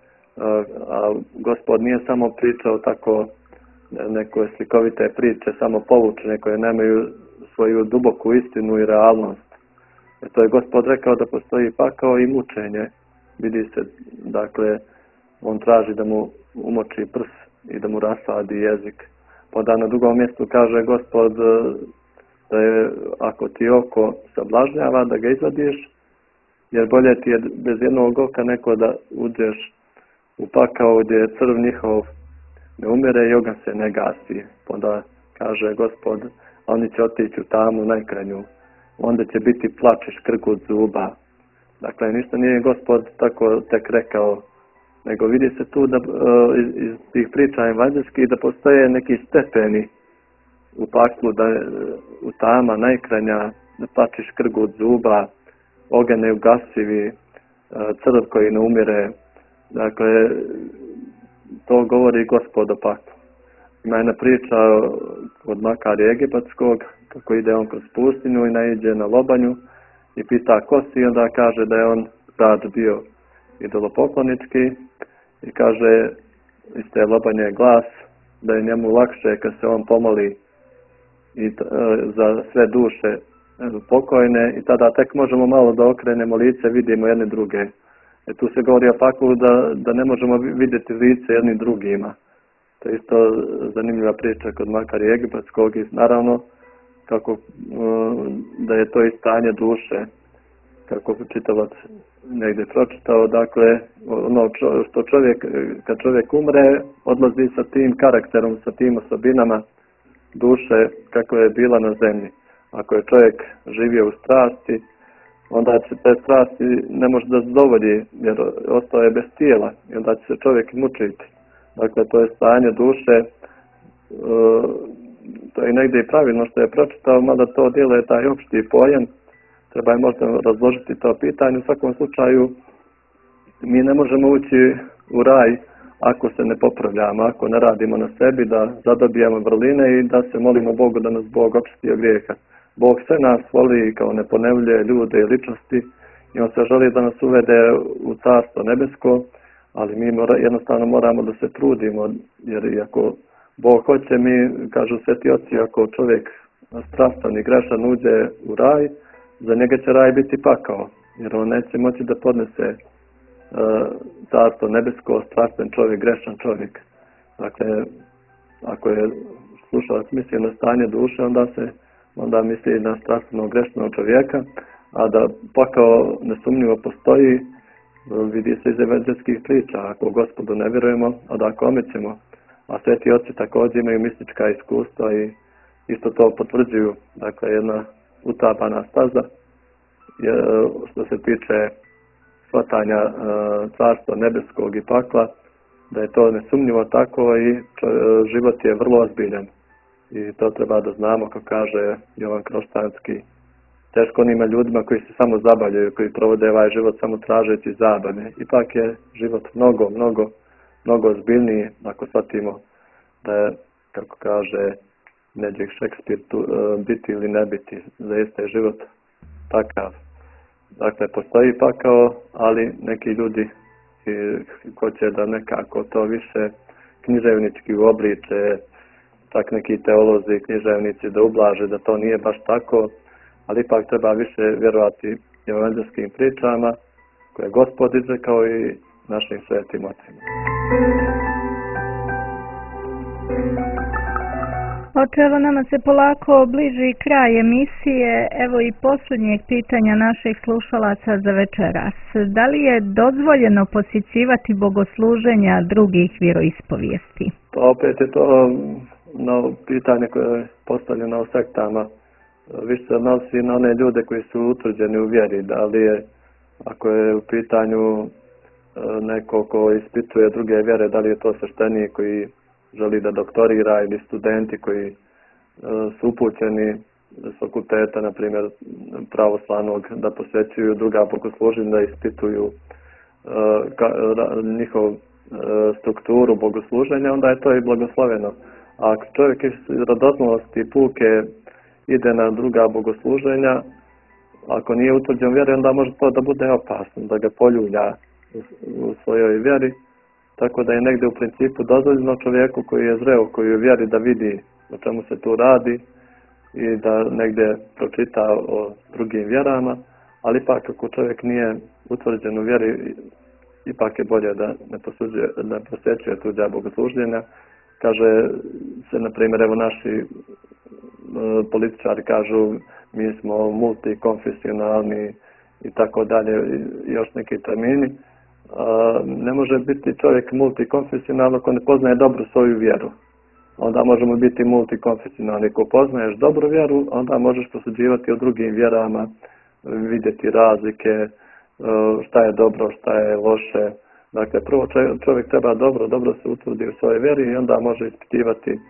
a Gospod nije samo pričao tako neke slikovite priče, samo povučene koje nemaju svoju duboku istinu i realnost. To je Gospod rekao da postoji pakao i mučenje. Vidi se, dakle, on traži da mu umoči prs i da mu rasadi jezik. Pa da na drugom mjestu kaže Gospod da je, ako ti oko sablažnjava, da ga izvadiš, jer bolje ti je bez jednog oka neko da uđeš u pakao gdje je crv njihov ne umire i ogan se ne gasi. Onda kaže Gospod, oni će otići u tamu najkranju, onda će biti plač i škrgut zuba. Dakle, ništa nije Gospod tako tek rekao, nego vidi se tu da iz tih priča evanđelskih da postoje neki stepeni u paklu, da u tama najkranja, plač i škrgut zuba, ogen neugasivi, crv koji ne umire. Dakle, to govori Gospod o paklu. Ima jedna priča od Makarija Egipatskog, kako ide on kroz pustinju i naiđe na lobanju i pita ko si, i onda kaže da je on tad bio idolopoklonički i kaže iz te lobanje glas da je njemu lakše kad se on pomoli i za sve duše pokojne i tada tek možemo malo da okrenemo lice, vidimo jedne druge. Tu se govori o paklu da ne možemo vidjeti lice jednim drugima. To je isto zanimljiva priča kod Makarija Egipatskog i naravno kako da je to i stanje duše, kako čitavac negdje pročitao. Dakle, ono što kad čovjek umre, odlazi sa tim karakterom, sa tim osobinama duše kako je bila na zemlji. Ako je čovjek živio u strasti, onda će te strasti ne može da zadovolji, jer ostao je bez tijela i onda će se čovjek mučiti. Dakle, to je stanje duše, to je negdje i pravilno što je pročitao, mada to djeluje taj opšti pojam, treba je možda razložiti to pitanje. U svakom slučaju, mi ne možemo ući u raj ako se ne popravljamo, ako ne radimo na sebi, da zadobijemo vrline i da se molimo Bogu da nas Bog očisti od grijeha. Bog sve nas voli kao ne ponevljuje ljude i ličnosti i on se želi da nas uvede u carstvo nebesko, ali mi jednostavno moramo da se trudimo, jer ako Bog hoće, mi, kažu sveti oci, ako čovjek strastan i grešan uđe u raj, za njega će raj biti pakao, jer on neće moći da podnese carstvo nebesko, strastan čovjek, grešan čovjek. Dakle, ako je slušalac misli na stanje duše, onda misli na strastvenog grešnog čovjeka, a da pakao nesumnjivo postoji, vidi se iz evanđelskih priča. Ako Gospodu ne vjerujemo, onda kome ćemo? A sveti oci također imaju mistička iskustva i isto to potvrđuju. Dakle, jedna utapana staza što se tiče shvatanja carstva nebeskog i pakla, da je to nesumnjivo tako i život je vrlo ozbiljan. I to treba da znamo, kako kaže Jovan Kroštanski. Teško onima ljudima koji se samo zabavljaju, koji provode ovaj život samo tražeći zabave. Ipak je život mnogo ozbiljniji ako shvatimo da je, kako kaže Nedžik Šekspir, biti ili ne biti, zaista je život takav. Dakle, postoji pakao, ali neki ljudi hoće da nekako to više književnički uobliče, čak neki teolozi i književnici da ublaže da to nije baš tako, ali ipak treba više vjerovati evanđelskim pričama koje je Gospod izrekao i našim svetim ocima. Oče, evo nama se polako bliži kraj emisije, evo i posljednjeg pitanja naših slušalaca za večeras. Da li je dozvoljeno posjećivati bogosluženja drugih vjeroispovijesti? Pa opet je to pitanje koje je postavljeno o sektama. Više se odnosi na one ljude koji su utvrđeni u vjeri. Da li je, ako je u pitanju neko ko ispituje druge vjere, da li je to sveštenik koji želi da doktorira ili studenti koji su upućeni s fakulteta, na primjer pravoslavnog, da posvećuju druga bogosluženja, da ispituju njihovu strukturu bogosluženja, onda je to i blagosloveno. A ako čovjek iz radoznalosti i puke ide na druga bogosluženja, ako nije utvrđen vjeri, onda može to da bude opasno, da ga poljulja u svojoj vjeri. Tako da je negdje u principu dozvoljeno čovjeku koji je zreo, koji je u vjeri, da vidi o čemu se tu radi i da negdje pročita o drugim vjerama, ali ipak ako čovjek nije utvrđen u vjeri, ipak je bolje da ne posjećuje tuđa bogosluženja. Kaže se, na primjer, evo naši političari kažu mi smo multikonfesionalni i tako dalje, i još neki termini. Ne može biti čovjek multikonfesionalan ako ne poznaje dobro svoju vjeru. Onda možemo biti multikonfesionalni. Ako poznaješ dobru vjeru, onda možeš posuđivati o drugim vjerama, vidjeti razlike, šta je dobro, šta je loše. Dakle, prvo čovjek treba dobro se utvrdi u svojoj vjeri i onda može ispitivati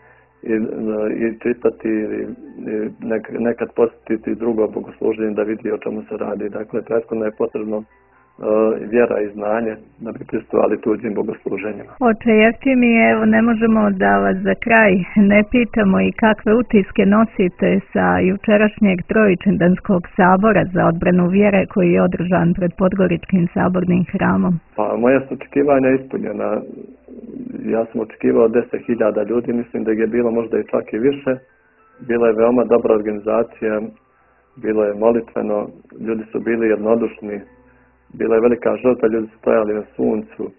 i čitati i nekad posjetiti drugo bogosluženje da vidi o čemu se radi. Dakle, prethodno je potrebno vjera i znanje da bi prisustvovali tuđim bogosluženjima. Oče Jeftimije, evo ne možemo da vas za kraj ne pitamo i kakve utiske nosite sa jučerašnjeg Trojičandanskog sabora za odbranu vjere koji je održan pred Podgoričkim sabornim hramom. Pa moja su očekivanja ispunjena. Ja sam očekivao 10.000 ljudi, mislim da je bilo možda i čak i više. Bila je veoma dobra organizacija, bilo je molitveno, ljudi su bili jednodušni. Bila je velika žrtva, ljudi su stojali na suncu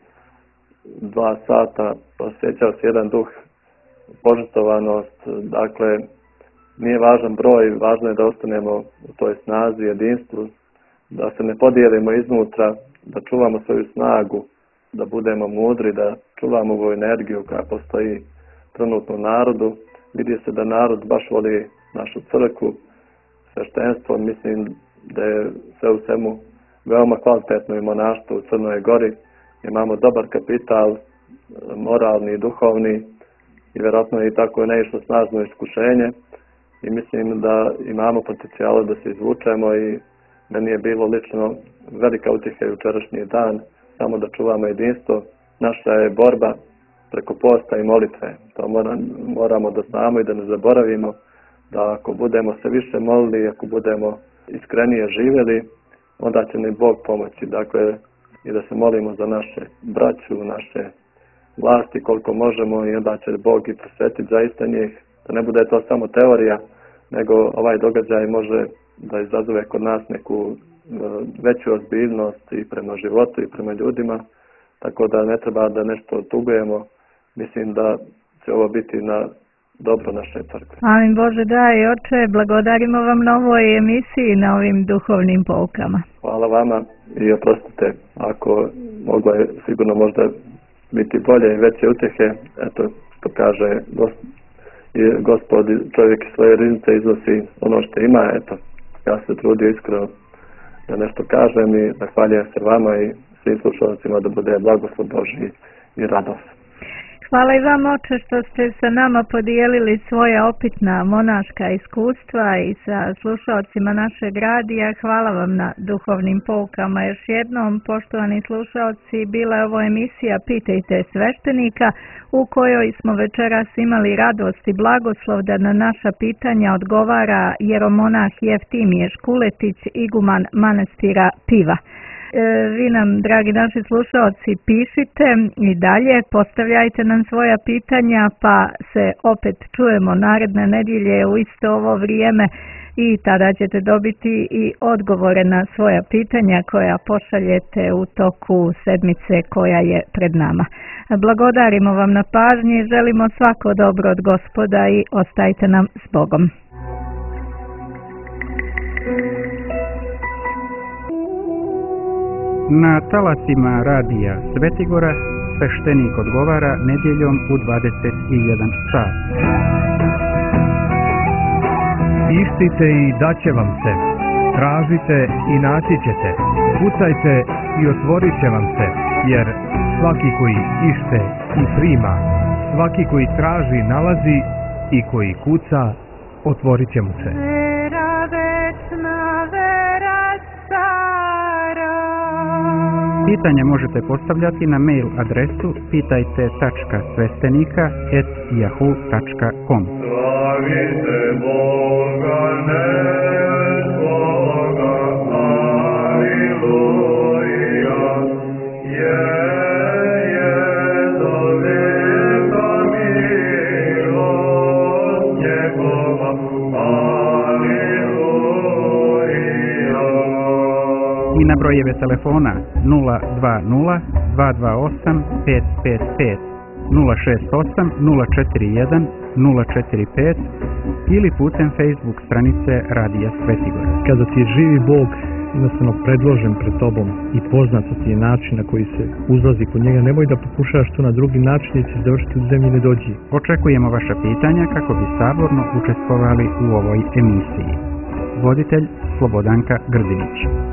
2 sata, osjećao se jedan duh, požrtvovanost. Dakle, nije važan broj, važno je da ostanemo u toj snazi, jedinstvu, da se ne podijelimo iznutra, da čuvamo svoju snagu, da budemo mudri, da čuvamo ovu energiju koja postoji trenutno u narodu. Vidi se da narod baš voli našu crkvu, sveštenstvo, mislim da je sve u svemu veoma kvalitetno i monaštvo u Crnoj Gori. Imamo dobar kapital, moralni i duhovni, i vjerojatno je i tako neišlo snažno iskušenje i mislim da imamo potencijala da se izvučemo i meni je bilo lično velika utjeha jučerašnji dan, samo da čuvamo jedinstvo. Naša je borba preko posta i molitve. To moramo da znamo i da ne zaboravimo, da ako budemo se više molili, ako budemo iskrenije živjeli, onda će nam Bog pomoći. Dakle, i da se molimo za naše braću, naše vlasti koliko možemo i onda će Bog i prosvetiti zaista njih. Da ne bude to samo teorija, nego ovaj događaj može da izazove kod nas neku veću ozbiljnost i prema životu i prema ljudima. Tako da ne treba da nešto tugujemo. Mislim da će ovo biti na dobro naše crkve. Amin Bože daj, Oče, blagodarimo vam na ovoj emisiji, na ovim duhovnim poukama. Hvala vama i oprostite ako mogla je sigurno možda biti bolje i veće utjehe. Eto što kaže Gospod, čovjek iz svoje riznice iznosi ono što ima. Eto, ja se trudio iskreno da nešto kažem i zahvaljujem se vama i svim slušalcima da bude blagoslov Božji i radost. Hvala i vam, Oče, što ste sa nama podijelili svoja opitna monaška iskustva i sa slušalcima našeg radija. Hvala vam na duhovnim poukama. Još jednom, poštovani slušalci, bila je ovo emisija Pitajte sveštenika, u kojoj smo večeras imali radost i blagoslov da na naša pitanja odgovara jeromonah Jeftimije Škuletić, iguman manastira Piva. Vi nam, dragi naši slušalci, pišite i dalje, postavljajte nam svoja pitanja, pa se opet čujemo naredne nedjelje u isto ovo vrijeme i tada ćete dobiti i odgovore na svoja pitanja koja pošaljete u toku sedmice koja je pred nama. Blagodarimo vam na pažnji, želimo svako dobro od Gospoda i ostajte nam s Bogom. Na talasima radija Svetigora sveštenik odgovara nedjeljom u 21 sat. Ištite i daće vam se. Tražite i naći ćete. Kucajte i otvorit će vam se. jer svaki koji ište i prima, svaki koji traži nalazi i koji kuca, otvorit će mu se. Vera večna, vera stara. Pitanja možete postavljati na mail adresu pitajte.svestenika@yahoo.com. Slavite Boga nesloga, Aliluja, je do vijeka milost njegova, Aliluja. I na brojeve telefona 020 228 555, 068 041 045 ili putem Facebook stranice Radija Svetigor. Kada ti je živi Bog jednostavno predložen pred tobom i poznato ti je način na koji se uzlazi kod njega, nemoj da pokušavaš to na drugi način jer će završiti u zemlji ne dođi. Očekujemo vaša pitanja kako bi saborno učestvovali u ovoj emisiji. Voditelj Slobodanka Grdinić.